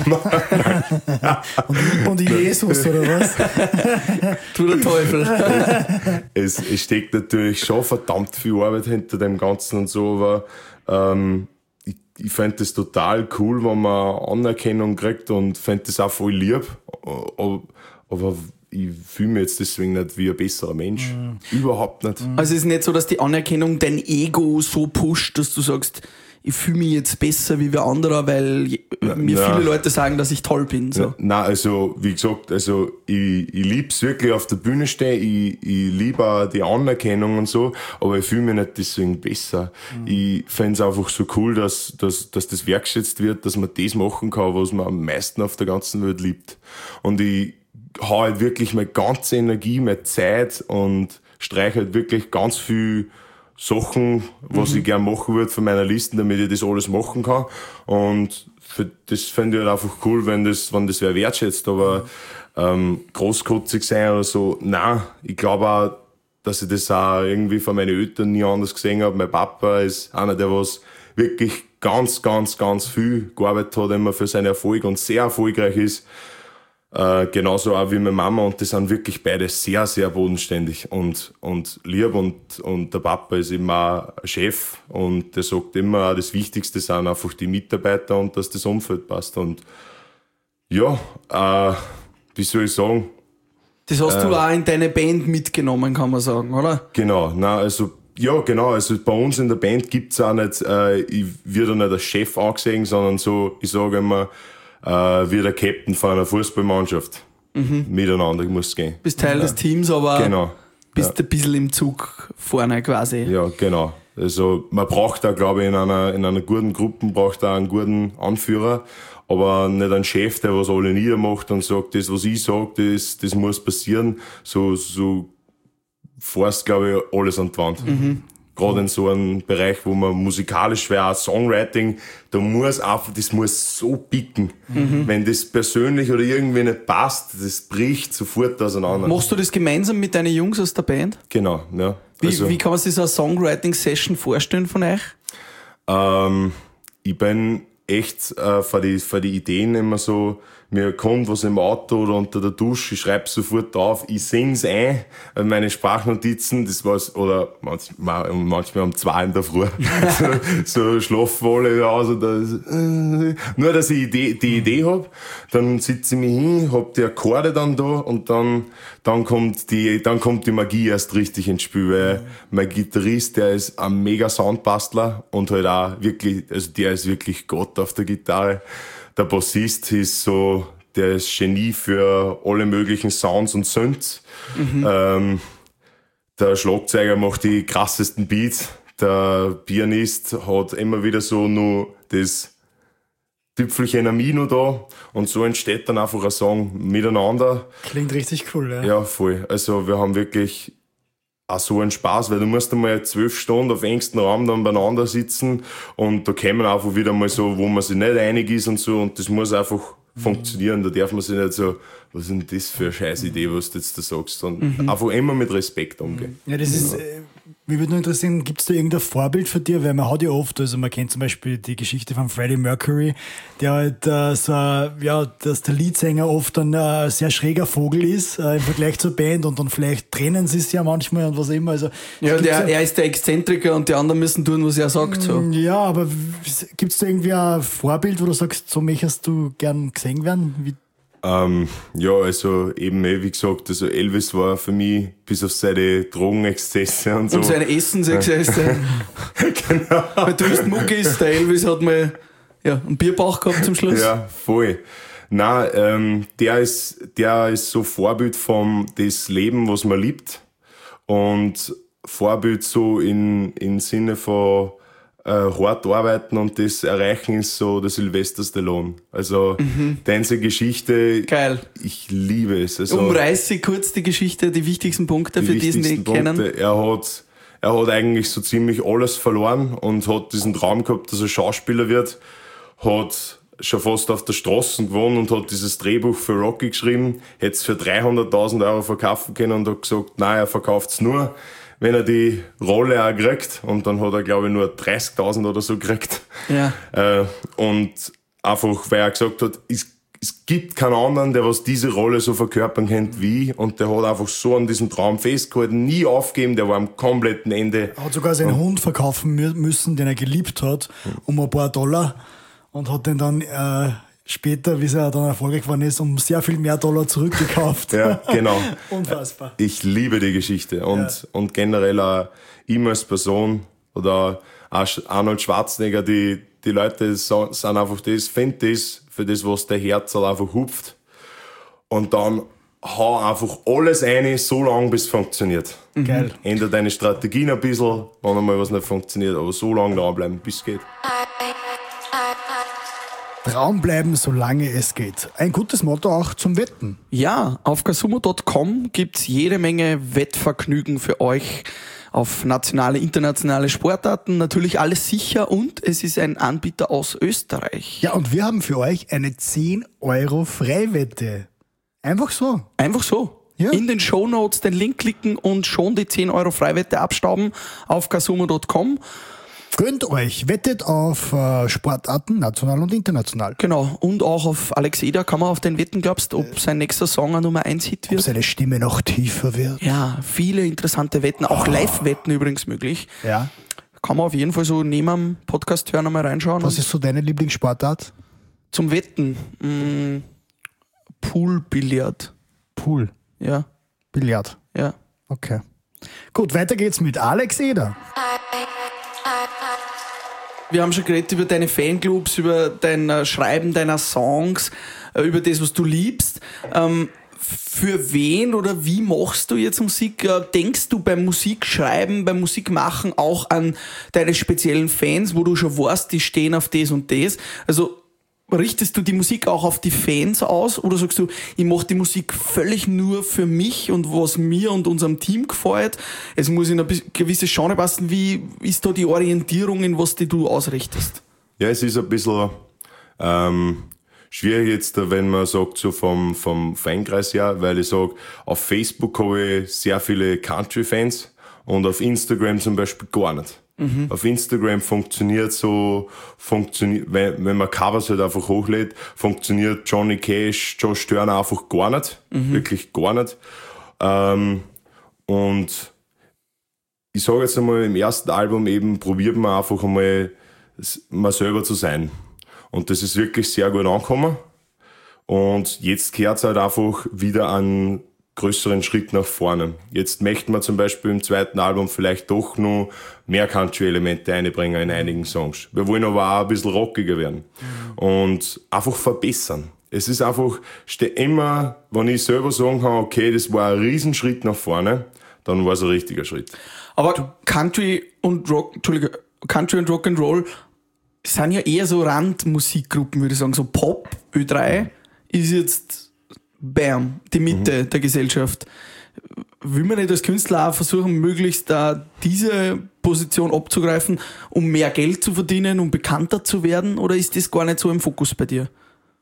Und Jesus, oder was? Du der Teufel. es, es steckt natürlich schon verdammt viel Arbeit hinter dem Ganzen und so, aber ähm, ich, ich fände das total cool, wenn man Anerkennung kriegt und fände das auch voll lieb, aber, aber ich fühle mich jetzt deswegen nicht wie ein besserer Mensch. Mhm. Überhaupt nicht. Also es ist nicht so, dass die Anerkennung dein Ego so pusht, dass du sagst, ich fühle mich jetzt besser wie wer anderer, weil je- mir na. viele Leute sagen, dass ich toll bin. So. Nein, also wie gesagt, also ich, ich lieb's wirklich auf der Bühne stehen, ich, ich liebe auch die Anerkennung und so, aber ich fühle mich nicht deswegen besser. Mhm. Ich fänd's einfach so cool, dass, dass, dass das wertschätzt wird, dass man das machen kann, was man am meisten auf der ganzen Welt liebt. Und ich hau halt wirklich meine ganze Energie, meine Zeit und streiche halt wirklich ganz viel Sachen, was mhm. ich gern machen würde von meiner Liste, damit ich das alles machen kann. Und für das fände ich halt einfach cool, wenn das, wenn das wer wertschätzt. Aber ähm, großkotzig sein oder so, nein, ich glaube auch, dass ich das auch irgendwie von meinen Eltern nie anders gesehen habe. Mein Papa ist einer, der was wirklich ganz, ganz, ganz viel gearbeitet hat, immer für seinen Erfolg und sehr erfolgreich ist. Äh, genauso auch wie meine Mama, und die sind wirklich beide sehr, sehr bodenständig und, und lieb, und, und der Papa ist immer ein Chef und der sagt immer, das Wichtigste sind einfach die Mitarbeiter und dass das Umfeld passt. Und ja, äh, wie soll ich sagen? Das hast du auch in deine Band mitgenommen, kann man sagen, oder? Genau, na also ja, genau, also bei uns in der Band gibt's auch nicht, äh, ich werde nicht als Chef angesehen, sondern so, ich sage immer, Uh, wie der Captain von einer Fußballmannschaft. Mhm. Miteinander muss gehen. Bist Teil ja. des Teams, aber genau. bist ja. ein bisschen im Zug vorne quasi. Ja, genau. Also man braucht da, glaube ich, in einer in einer guten Gruppe braucht da einen guten Anführer, aber nicht einen Chef, der was alle niedermacht und sagt, das, was ich sage, das, das muss passieren. So, so fährst, glaube ich, alles an die Wand. Mhm. Gerade in so einem Bereich, wo man musikalisch wäre, auch Songwriting, da muss einfach, das muss so picken. Mhm. Wenn das persönlich oder irgendwie nicht passt, das bricht sofort auseinander. Machst du das gemeinsam mit deinen Jungs aus der Band? Genau, ja. Wie, also, wie kann man sich so eine Songwriting-Session vorstellen von euch? Ähm, ich bin echt äh, für, die, für die Ideen immer so, mir kommt was im Auto oder unter der Dusche, ich schreibe sofort auf, ich sing's ein, meine Sprachnotizen, das war's, oder manchmal, manchmal um zwei in der Früh, so, so schlafen alle aus, oder, äh, nur dass ich Idee, die Idee hab, dann sitze ich mich hin, hab die Akkorde dann da und dann, dann kommt die, dann kommt die Magie erst richtig ins Spiel, weil mein Gitarrist, der ist ein mega Soundbastler und halt auch wirklich, also der ist wirklich Gott auf der Gitarre. Der Bassist ist so, der ist Genie für alle möglichen Sounds und Synths. Mhm. Ähm, der Schlagzeuger macht die krassesten Beats. Der Pianist hat immer wieder so nur das Tüpfelchen Amino noch da. Und so entsteht dann einfach ein Song miteinander. Klingt richtig cool, ja. Ja, voll. Also wir haben wirklich auch so einen Spaß, weil du musst einmal zwölf Stunden auf engstem Raum dann beieinander sitzen und da kommen einfach wieder mal so, wo man sich nicht einig ist und so und das muss einfach mhm. funktionieren. Da darf man sich nicht so, was ist denn das für eine scheiß Idee, was du jetzt da sagst, und mhm. einfach immer mit Respekt umgehen. Ja, das ist, äh, mich würde nur interessieren, gibt es da irgendein Vorbild für dich? Weil man hat ja oft, also man kennt zum Beispiel die Geschichte von Freddie Mercury, der halt äh, so, ja, dass der Leadsänger oft ein äh, sehr schräger Vogel ist äh, im Vergleich zur Band und dann vielleicht trennen sie es ja manchmal und was immer. Also, ja, der, er ist der Exzentriker und die anderen müssen tun, was er sagt. So. Ja, aber gibt es da irgendwie ein Vorbild, wo du sagst, so möchtest du gern gesehen werden? Wie Ähm, ja, also eben, wie gesagt, also Elvis war für mich bis auf seine Drogenexzesse und so. Und seine Essensexzesse. Genau. Weil du bist Muckis, der Elvis hat mal ja, einen Bierbauch gehabt zum Schluss. Ja, voll. Nein, ähm, der ist, der ist so Vorbild vom das Leben, was man liebt. Und Vorbild so in, in Sinne von äh, hart arbeiten und das erreichen ist so der Sylvester Stallone. Also, mhm. diese Geschichte. Geil. Ich liebe es. Also, umreiße kurz die Geschichte, die wichtigsten Punkte die für diesen, die kennen. Er hat, er hat eigentlich so ziemlich alles verloren und hat diesen Traum gehabt, dass er Schauspieler wird, hat schon fast auf der Straße gewohnt und hat dieses Drehbuch für Rocky geschrieben, hätte es für dreihunderttausend Euro verkaufen können und hat gesagt, nein, er verkauft es nur, wenn er die Rolle auch kriegt. Und dann hat er, glaube ich, nur dreißigtausend oder so gekriegt. Ja. Äh, und einfach, weil er gesagt hat, es, es gibt keinen anderen, der was diese Rolle so verkörpern kennt wie ich. Und der hat einfach so an diesem Traum festgehalten, nie aufgeben, der war am kompletten Ende. Er hat sogar seinen und, Hund verkaufen müssen, den er geliebt hat, um ein paar Dollar. Und hat den dann äh, später, wie er dann erfolgreich geworden ist, um sehr viel mehr Dollar zurückgekauft. Ja, genau. Unfassbar. Ich liebe die Geschichte. Und, ja. und generell auch ihm als Person oder auch Arnold Schwarzenegger, die, die Leute sind einfach das, finden das, für das, was der Herz halt einfach hupft. Und dann hau einfach alles rein, so lange, bis es funktioniert. Mhm. Geil. Ändere deine Strategien ein bisschen, wenn einmal was nicht funktioniert, aber so lange dranbleiben, bis es geht. Dranbleiben, solange es geht. Ein gutes Motto auch zum Wetten. Ja, auf kasumo punkt com gibt's jede Menge Wettvergnügen für euch auf nationale, internationale Sportarten. Natürlich alles sicher und es ist ein Anbieter aus Österreich. Ja, und wir haben für euch eine zehn Euro Freiwette. Einfach so. Einfach so. Ja. In den Shownotes den Link klicken und schon die zehn Euro Freiwette abstauben auf kasumo punkt com. Gönnt euch, wettet auf äh, Sportarten, national und international. Genau, und auch auf Alex Eder kann man auf den wetten, glaubst du, ob sein nächster Song ein Nummer eins Hit wird? Ob seine Stimme noch tiefer wird. Ja, viele interessante Wetten, auch oh. Live-Wetten übrigens möglich. Ja. Kann man auf jeden Fall so neben am Podcast hören einmal reinschauen. Was ist so deine Lieblingssportart? Zum Wetten? Mh, Pool-Billard. Pool? Ja. Billard? Ja. Okay. Gut, weiter geht's mit Alex Eder. Wir haben schon geredet über deine Fanclubs, über dein Schreiben deiner Songs, über das, was du liebst. Ähm, für wen oder wie machst du jetzt Musik? Denkst du beim Musikschreiben, beim Musikmachen auch an deine speziellen Fans, wo du schon weißt, die stehen auf das und das? Also richtest du die Musik auch auf die Fans aus oder sagst du, ich mache die Musik völlig nur für mich und was mir und unserem Team gefällt? Es muss in eine gewisse Genre passen. Wie ist da die Orientierung, in was die du ausrichtest? Ja, es ist ein bisschen ähm, schwierig jetzt, wenn man sagt, so vom, vom Fankreis her, weil ich sage, auf Facebook habe ich sehr viele Country-Fans und auf Instagram zum Beispiel gar nicht. Mhm. Auf Instagram funktioniert so, funktioniert, wenn, wenn man Covers halt einfach hochlädt, funktioniert Johnny Cash, Josh Turner einfach gar nicht. Mhm. Wirklich gar nicht. Ähm, und ich sage jetzt einmal, im ersten Album eben probiert man einfach einmal, mal selber zu sein. Und das ist wirklich sehr gut angekommen. Und jetzt kehrt es halt einfach wieder einen größeren Schritt nach vorne. Jetzt möchten wir zum Beispiel im zweiten Album vielleicht doch noch mehr Country-Elemente einbringen in einigen Songs. Wir wollen aber auch ein bisschen rockiger werden. Mhm. Und einfach verbessern. Es ist einfach, immer, wenn ich selber sagen kann, okay, das war ein Riesenschritt nach vorne, dann war es ein richtiger Schritt. Aber Country und Rock, Entschuldige, Country und Rock'n'Roll sind ja eher so Randmusikgruppen, würde ich sagen. So Pop, Ö drei ist jetzt bam, die Mitte mhm. der Gesellschaft. Will man nicht als Künstler auch versuchen, möglichst da diese Position abzugreifen, um mehr Geld zu verdienen, um bekannter zu werden? Oder ist das gar nicht so im Fokus bei dir?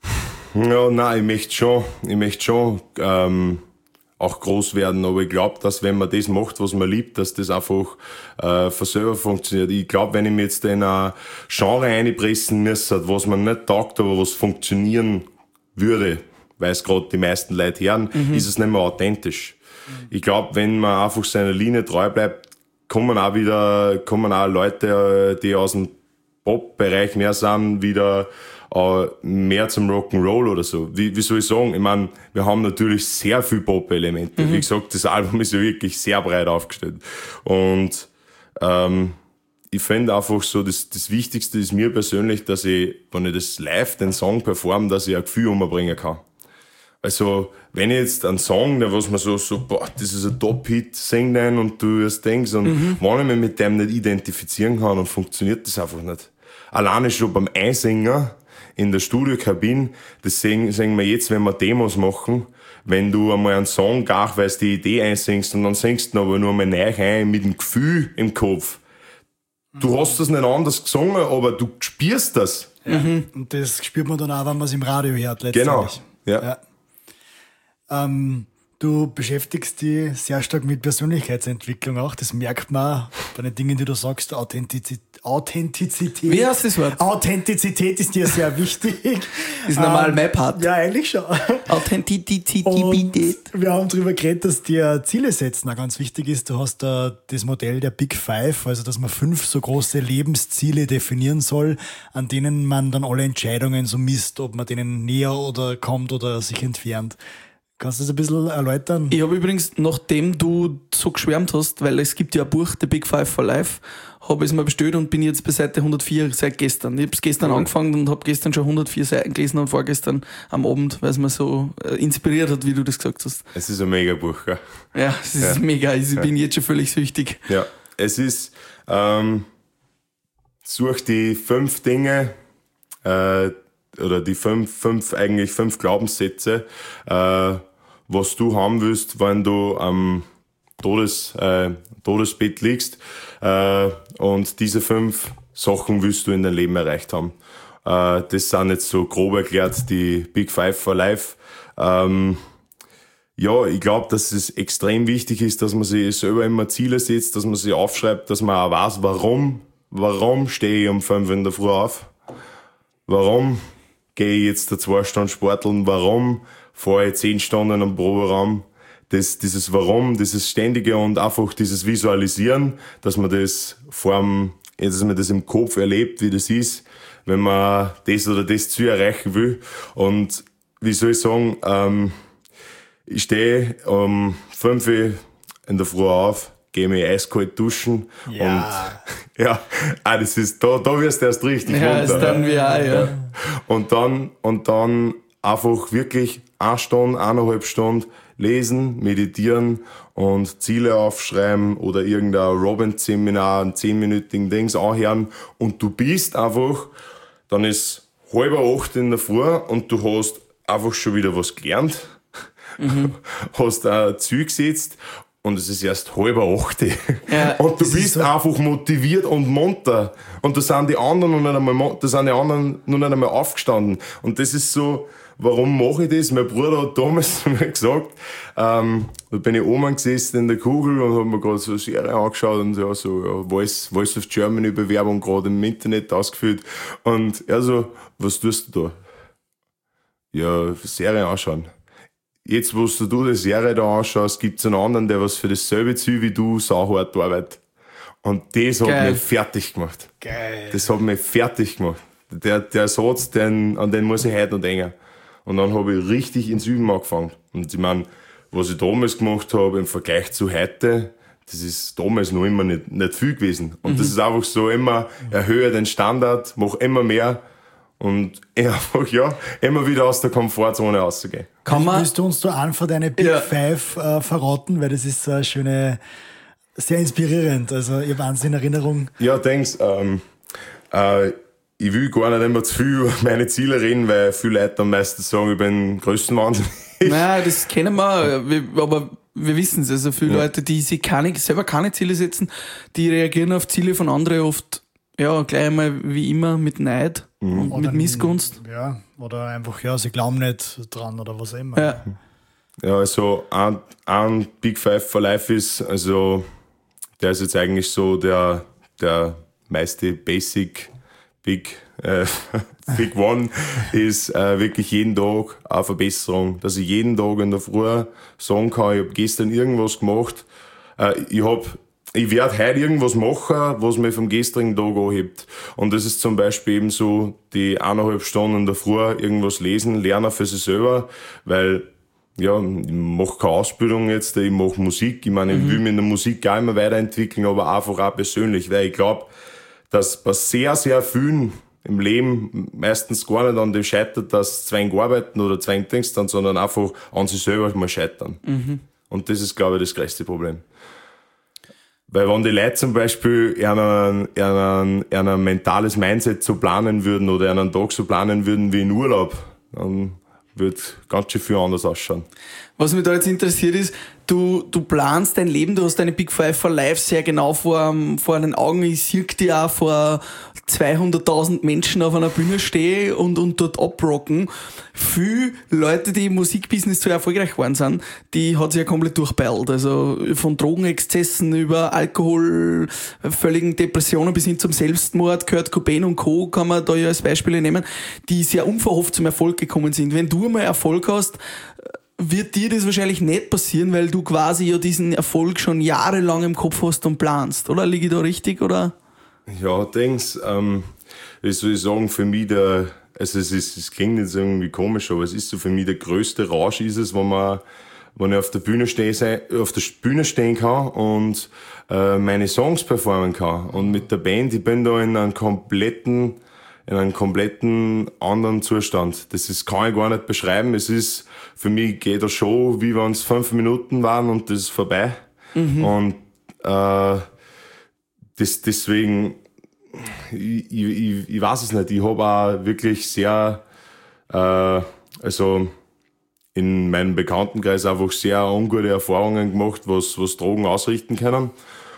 Ja, nein, ich möchte schon, ich möchte schon ähm, auch groß werden, aber ich glaube, dass wenn man das macht, was man liebt, dass das einfach äh, von selber funktioniert. Ich glaube, wenn ich mir jetzt in ein Genre einpressen müsste, was man nicht taugt, aber was funktionieren würde, weil es gerade die meisten Leute hören, mhm. ist es nicht mehr authentisch. Mhm. Ich glaube, wenn man einfach seiner Linie treu bleibt, kommen auch wieder, kommen auch Leute, die aus dem Pop-Bereich mehr sind, wieder äh, mehr zum Rock'n'Roll oder so. Wie, wie soll ich sagen? Ich meine, wir haben natürlich sehr viel Pop-Elemente. Mhm. Wie gesagt, das Album ist ja wirklich sehr breit aufgestellt. Und ähm, ich finde einfach so, das, das Wichtigste ist mir persönlich, dass ich, wenn ich das live, den Song performe, dass ich ein Gefühl umbringen kann. Also, wenn ich jetzt einen Song, der was man so, so, boah, das ist ein Top-Hit, sing den und du das denkst, und mhm. wenn ich mich mit dem nicht identifizieren kann, dann funktioniert das einfach nicht. Alleine schon beim Einsingen in der Studiokabine, das sehen, sehen wir jetzt, wenn wir Demos machen, wenn du einmal einen Song gar, weil du die Idee einsingst und dann singst du aber nur mal neu ein mit dem Gefühl im Kopf. Du hast das nicht anders gesungen, aber du spürst das. Ja. Mhm. Und das spürt man dann auch, wenn man es im Radio hört, letztendlich. Genau, ja. ja. Ähm, du beschäftigst dich sehr stark mit Persönlichkeitsentwicklung auch. Das merkt man bei den Dingen, die du sagst. Authentizität. Authentizität. Wie heißt das Wort? Authentizität ist dir sehr wichtig. Ist normal ähm, mein Part. Ja, eigentlich schon. Authentizität. Wir haben darüber geredet, dass dir Ziele setzen auch ganz wichtig ist. Du hast da das Modell der Big Five, also dass man fünf so große Lebensziele definieren soll, an denen man dann alle Entscheidungen so misst, ob man denen näher oder kommt oder sich entfernt. Kannst du das ein bisschen erläutern? Ich habe übrigens, nachdem du so geschwärmt hast, weil es gibt ja ein Buch, The Big Five for Life, habe ich es mir bestellt und bin jetzt bei Seite hundertvier seit gestern. Ich habe es gestern mhm. angefangen und habe gestern schon hundertvier Seiten gelesen und vorgestern am Abend, weil es mir so äh, inspiriert hat, wie du das gesagt hast. Es ist ein mega Buch, gell? Ja, es ist ja. mega. Ich ja. bin jetzt schon völlig süchtig. Ja, es ist, ähm, such die fünf Dinge, äh, oder die fünf, fünf, eigentlich fünf Glaubenssätze, äh, was du haben willst, wenn du am Todes, äh, Todesbett liegst, äh, und diese fünf Sachen willst du in deinem Leben erreicht haben. Äh, das sind jetzt so grob erklärt die Big Five for Life. Ähm, ja, ich glaube, dass es extrem wichtig ist, dass man sich selber immer Ziele setzt, dass man sich aufschreibt, dass man auch weiß, warum, warum stehe ich um fünf in der Früh auf? Warum gehe ich jetzt da zwei Stunden sporteln? Warum fahre ich zehn Stunden am Proberaum? Das, dieses Warum, dieses Ständige und einfach dieses Visualisieren, dass man das vorm, dass man das im Kopf erlebt, wie das ist, wenn man das oder das Ziel erreichen will. Und wie soll ich sagen, ähm, ich stehe um fünf Uhr in der Früh auf, gehe mich eiskalt duschen ja. und ja, ah, das ist, da, da wirst du erst richtig ja, runter. Ist dann wie auch, ja. Und dann, und dann einfach wirklich eine Stunde, eineinhalb Stunden lesen, meditieren und Ziele aufschreiben oder irgendein Robin-Seminar, ein zehnminütigen Dings anhören und du bist einfach, dann ist halb acht in der Früh und du hast einfach schon wieder was gelernt, mhm. hast ein Ziel gesetzt und es ist erst halb acht. Ja, und du bist so einfach motiviert und munter. Und da sind die anderen noch nicht einmal, da sind die anderen noch nicht einmal aufgestanden. Und das ist so, warum mache ich das? Mein Bruder hat damals mir gesagt, ähm, da bin ich oben gesessen in der Kugel und hab mir gerade so eine Serie angeschaut und ja, so, ja, Voice, Voice of Germany Bewerbung gerade im Internet ausgefüllt. Und er so, was tust du da? Ja, Serie anschauen. Jetzt, wo du die Serie da anschaust, gibt's einen anderen, der was für dasselbe Ziel wie du sauhart arbeitet. Und das hat Geil. mich fertig gemacht. Geil. Das hat mich fertig gemacht. Der, der Satz, den, an den muss ich heute noch denken. Und dann habe ich richtig ins Üben angefangen. Und ich meine, was ich damals gemacht habe im Vergleich zu heute, das ist damals noch immer nicht, nicht viel gewesen. Und mhm. das ist einfach so immer, erhöhe den Standard, mach immer mehr. Und einfach, ja, immer wieder aus der Komfortzone rauszugehen. Kann man, willst du uns da einen von deinen Big ja. Five äh, verraten? Weil das ist so eine schöne, sehr inspirierend. Also, ich habe eins in Erinnerung. Ja, denkst, ähm, äh, ich will gar nicht immer zu viel über meine Ziele reden, weil viele Leute am meisten sagen, ich bin größtenwahnsinnig. Naja, das kennen wir, aber wir wissen es. Also, viele ja. Leute, die sich keine, selber keine Ziele setzen, die reagieren auf Ziele von anderen oft, ja, gleich einmal wie immer mit Neid. Und oder mit Missgunst. Ja, oder einfach, ja, sie glauben nicht dran oder was auch immer. Ja, ja also ein, ein Big Five for Life ist, also der ist jetzt eigentlich so der, der meiste Basic Big, äh, Big One ist äh, wirklich jeden Tag eine Verbesserung. Dass ich jeden Tag in der Früh sagen kann, ich habe gestern irgendwas gemacht, äh, ich habe Ich werde heute irgendwas machen, was mich vom gestrigen Tag anhebt. Und das ist zum Beispiel eben so die eineinhalb Stunden in der Früh irgendwas lesen, lernen für sich selber, weil, ja, ich mache keine Ausbildung jetzt, ich mache Musik. Ich meine, ich will mich in der Musik auch immer weiterentwickeln, aber einfach auch persönlich, weil ich glaube, dass bei sehr, sehr vielen im Leben meistens gar nicht an dem scheitert, dass zwang arbeiten oder zwang denkst dann, sondern einfach an sich selber mal scheitern. Mhm. Und das ist, glaube ich, das größte Problem. Weil wenn die Leute zum Beispiel ein, ein, ein mentales Mindset so planen würden oder einen Tag so planen würden wie in Urlaub, dann wird ganz schön viel anders ausschauen. Was mich da jetzt interessiert ist, du, du planst dein Leben, du hast deine Big Five for Life sehr genau vor, vor den Augen. Ich sehe dich auch vor zweihunderttausend Menschen auf einer Bühne stehen und, und dort abrocken. Viele Leute, die im Musikbusiness so erfolgreich geworden sind, die hat sich ja komplett durchbeilt. Also von Drogenexzessen über Alkohol, völligen Depressionen bis hin zum Selbstmord, Kurt Cobain und Co. kann man da ja als Beispiele nehmen, die sehr unverhofft zum Erfolg gekommen sind. Wenn du mal Erfolg hast, wird dir das wahrscheinlich nicht passieren, weil du quasi ja diesen Erfolg schon jahrelang im Kopf hast und planst, oder? Liege ich da richtig, oder? Ja, denkst, ähm, wie soll ich sagen, für mich der, also es ist, es klingt jetzt irgendwie komisch, aber es ist so für mich der größte Rausch ist es, wenn man, wenn ich auf der Bühne stehen, auf der Bühne stehen kann und äh, meine Songs performen kann. Und mit der Band, ich bin da in einem kompletten, in einem kompletten anderen Zustand. Das ist, kann ich gar nicht beschreiben. Es ist, für mich geht das Show, wie wenn es fünf Minuten waren und das ist vorbei. Mhm. Und äh, das, deswegen, ich, ich, ich weiß es nicht, ich habe auch wirklich sehr, äh, also in meinem Bekanntenkreis einfach sehr ungute Erfahrungen gemacht, was, was Drogen ausrichten können.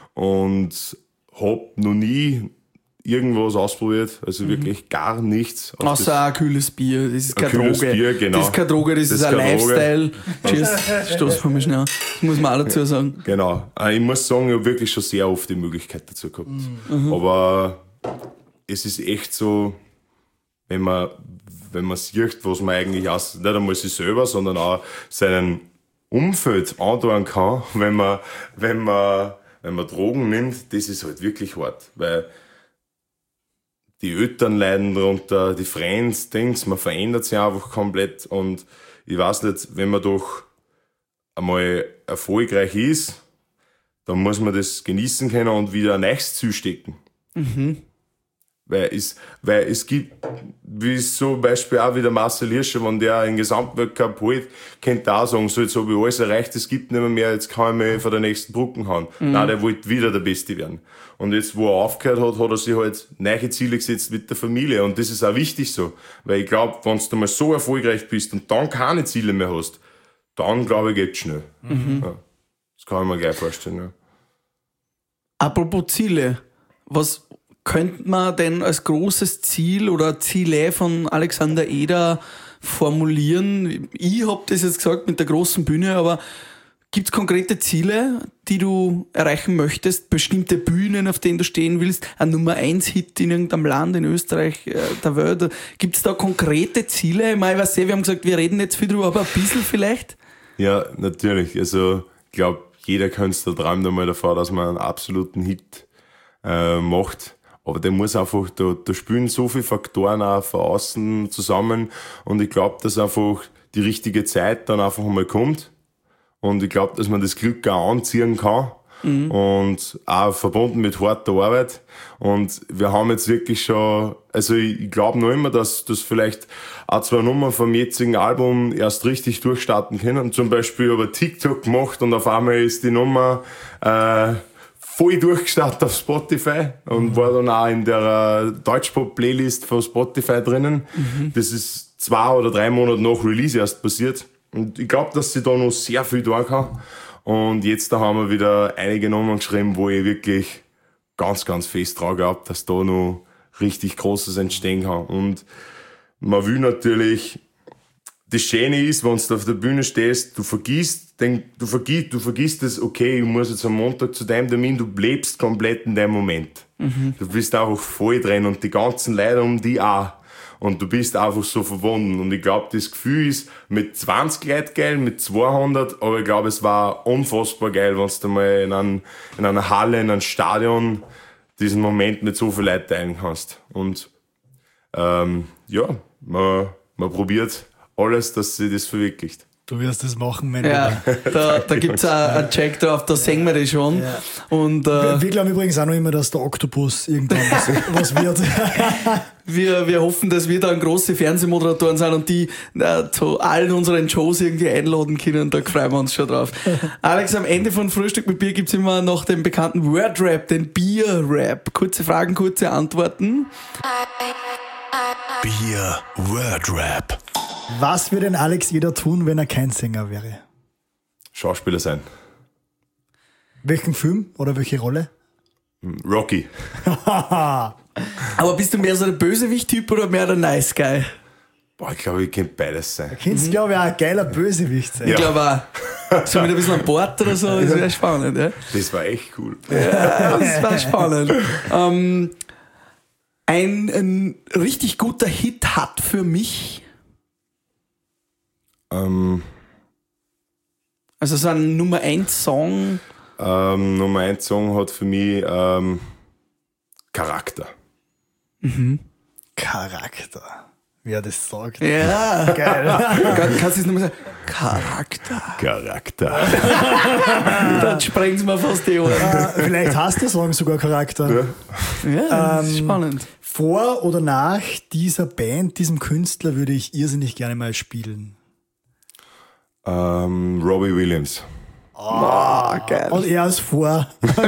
Und habe noch nie irgendwas ausprobiert, also mhm. wirklich gar nichts. Außer ein kühles Bier, das ist keine Droge. Bier, genau. Das ist keine Droge, das, das ist ein Lifestyle. Cheers, stoß von mir schnell. Das muss man auch dazu sagen. Genau. Ich muss sagen, ich habe wirklich schon sehr oft die Möglichkeit dazu gehabt. Mhm. Aber es ist echt so, wenn man, wenn man sieht, was man eigentlich aus, nicht einmal sich selber, sondern auch seinen Umfeld antun kann, wenn man, wenn man, wenn man Drogen nimmt, das ist halt wirklich hart, weil die Eltern leiden darunter, die Friends, Dings, man verändert sich einfach komplett und ich weiß nicht, wenn man doch einmal erfolgreich ist, dann muss man das genießen können und wieder ein neues Ziel stecken. Mhm. Weil es, weil es gibt, wie zum Beispiel auch wie der Marcel Hirscher, wenn der einen Gesamtweltcup holt, könnte er auch sagen, so jetzt habe ich alles erreicht, es gibt nicht mehr, mehr jetzt kann ich mich von der nächsten Brücken hauen. Mhm. Nein, der wollte wieder der Beste werden. Und jetzt, wo er aufgehört hat, hat er sich halt neue Ziele gesetzt mit der Familie. Und das ist auch wichtig so. Weil ich glaube, wenn du mal so erfolgreich bist und dann keine Ziele mehr hast, dann glaube ich, geht's schnell. Mhm. Ja. Das kann ich mir gleich vorstellen. Ja. Apropos Ziele, was könnte man denn als großes Ziel oder Ziele von Alexander Eder formulieren? Ich habe das jetzt gesagt mit der großen Bühne, aber gibt es konkrete Ziele, die du erreichen möchtest? Bestimmte Bühnen, auf denen du stehen willst? Ein Nummer eins Hit in irgendeinem Land in Österreich, äh, der Welt? Gibt es da konkrete Ziele? Ich meine, ich weiß nicht, wir haben gesagt, wir reden jetzt viel drüber, aber ein bisschen vielleicht? Ja, natürlich. Also ich glaube, jeder Künstler träumt einmal davor, dass man einen absoluten Hit äh, macht. Aber der muss einfach, da, da spielen so viele Faktoren auch von außen zusammen. Und ich glaube, dass einfach die richtige Zeit dann einfach mal kommt. Und ich glaube, dass man das Glück auch anziehen kann. Mhm. Und auch verbunden mit harter Arbeit. Und wir haben jetzt wirklich schon, also ich glaube noch immer, dass das vielleicht auch zwei Nummern vom jetzigen Album erst richtig durchstarten können. Zum Beispiel über TikTok gemacht und auf einmal ist die Nummer äh, voll durchgestartet auf Spotify und mhm. war dann auch in der Deutschpop-Playlist von Spotify drinnen. Mhm. Das ist zwei oder drei Monate nach Release erst passiert. Und ich glaube, dass sie da noch sehr viel tun kann. Und jetzt da haben wir wieder einige Nummern geschrieben, wo ich wirklich ganz, ganz fest dran glaube, dass da noch richtig Großes entstehen kann. Und man will natürlich, das Schöne ist, wenn du auf der Bühne stehst, du vergisst, denk, du vergisst, du vergisst das, okay, ich muss jetzt am Montag zu deinem Termin, du lebst komplett in deinem Moment. Mhm. Du bist einfach voll drin und die ganzen Leute um die auch. Und du bist einfach so verbunden. Und ich glaube, das Gefühl ist mit zwanzig Leuten geil, mit zweihundert, aber ich glaube, es war unfassbar geil, wenn du mal in, ein, in einer Halle, in einem Stadion diesen Moment mit so vielen Leuten teilen kannst. Und ähm, ja, man, man probiert alles, dass sich das verwirklicht. Du wirst das machen, mein Ja, da, da gibt es einen Check drauf, da sehen wir das schon. Ja. Und, äh, wir, wir glauben übrigens auch noch immer, dass der Oktopus irgendwann was, was wird. wir, wir hoffen, dass wir dann große Fernsehmoderatoren sind und die äh, zu allen unseren Shows irgendwie einladen können. Da freuen wir uns schon drauf. Alex, am Ende von Frühstück mit Bier gibt es immer noch den bekannten Word-Rap, den Bier-Rap. Kurze Fragen, kurze Antworten. Bier Word-Rap. Was würde denn Alex Eder tun, wenn er kein Sänger wäre? Schauspieler sein. Welchen Film oder welche Rolle? Rocky. Aber bist du mehr so der Bösewicht-Typ oder mehr der Nice Guy? Boah, ich glaube, ich könnte beides sein. Du könntest, mhm. glaube ich, auch ein geiler Bösewicht sein. Ich glaube auch. So mit ein bisschen an Bord oder so, das wäre spannend. Ja? Das war echt cool. Ja, das war spannend. ähm, ein, ein richtig guter Hit hat für mich... Ähm, also so ein Nummer eins Song. Ähm, Nummer eins Song hat für mich ähm, Charakter. Mhm. Charakter. Wie er das sagt. Ja. Geil. Kann, kannst du es nochmal sagen? Charakter. Charakter. Dann sprengen sie mir fast die Ohren. Äh, vielleicht hast der Song sogar Charakter. Ja, ja das ist ähm, spannend. Vor oder nach dieser Band, diesem Künstler, würde ich irrsinnig gerne mal spielen. Ähm, Robbie Williams. Oh, geil. Und er ist vor.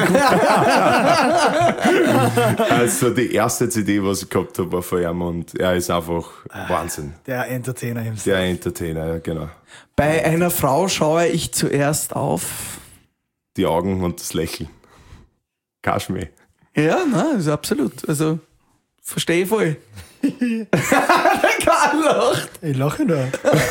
Also die erste C D, was ich gehabt habe, war von ihm und er ist einfach Wahnsinn. Der Entertainer himself. Der Entertainer, ja, genau. Bei einer Frau schaue ich zuerst auf... Die Augen und das Lächeln. Kein Schmäh. Ja, nein, das ist absolut. Also, verstehe ich voll. Der Karl lacht. Ich lache da.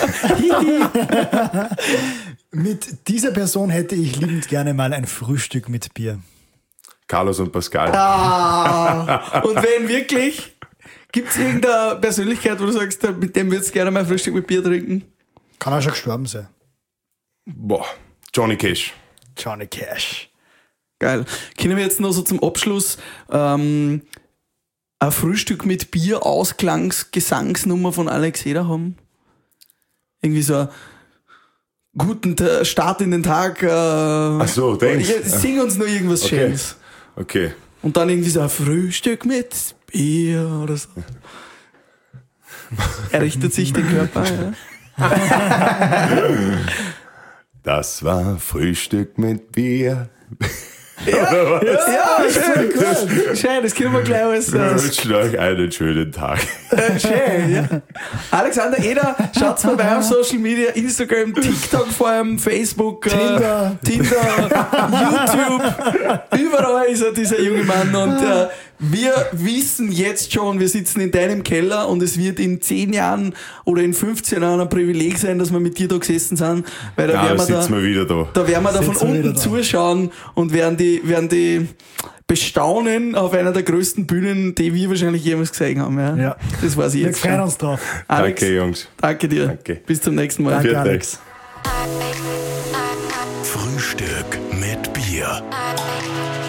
Mit dieser Person hätte ich liebend gerne mal ein Frühstück mit Bier. Carlos und Pascal. Ah, und wenn wirklich, gibt es irgendeine Persönlichkeit, wo du sagst, mit dem würdest du gerne mal ein Frühstück mit Bier trinken? Kann er schon gestorben sein. Boah, Johnny Cash. Johnny Cash. Geil. Können wir jetzt noch so zum Abschluss ähm, ein Frühstück mit Bier Ausklangs-Gesangsnummer von Alex Eder haben? Irgendwie so ein guten Ta- Start in den Tag. Äh, Ach so, denkst ja, sing uns noch irgendwas okay. Schönes. Okay. Und dann irgendwie so ein Frühstück mit Bier oder so. Er richtet sich den Körper, ja. Das war Frühstück mit Bier. Ja, ja, schön, gut. Schön, das können wir gleich alles. Ich wünsche euch einen schönen Tag. Äh, schön, ja. Alexander Eder, schaut vorbei auf Social Media, Instagram, TikTok vor allem, Facebook, Tinder. äh, Tinder, YouTube. Überall ist er, dieser junge Mann. Und äh, wir wissen jetzt schon, wir sitzen in deinem Keller und es wird in zehn Jahren oder in fünfzehn Jahren ein Privileg sein, dass wir mit dir da gesessen sind. Weil da Ja, werden da wir sitzen da, wir wieder da. da werden wir da von Sitzen wir unten wieder da. zuschauen und werden die, werden die bestaunen auf einer der größten Bühnen, die wir wahrscheinlich jemals gesehen haben. Ja, Ja. Das weiß ich Wir jetzt freuen schon. uns drauf. Alex, Danke, Jungs. danke dir. Danke. Bis zum nächsten Mal. Danke, Viert euch. Alex. Frühstück mit Bier.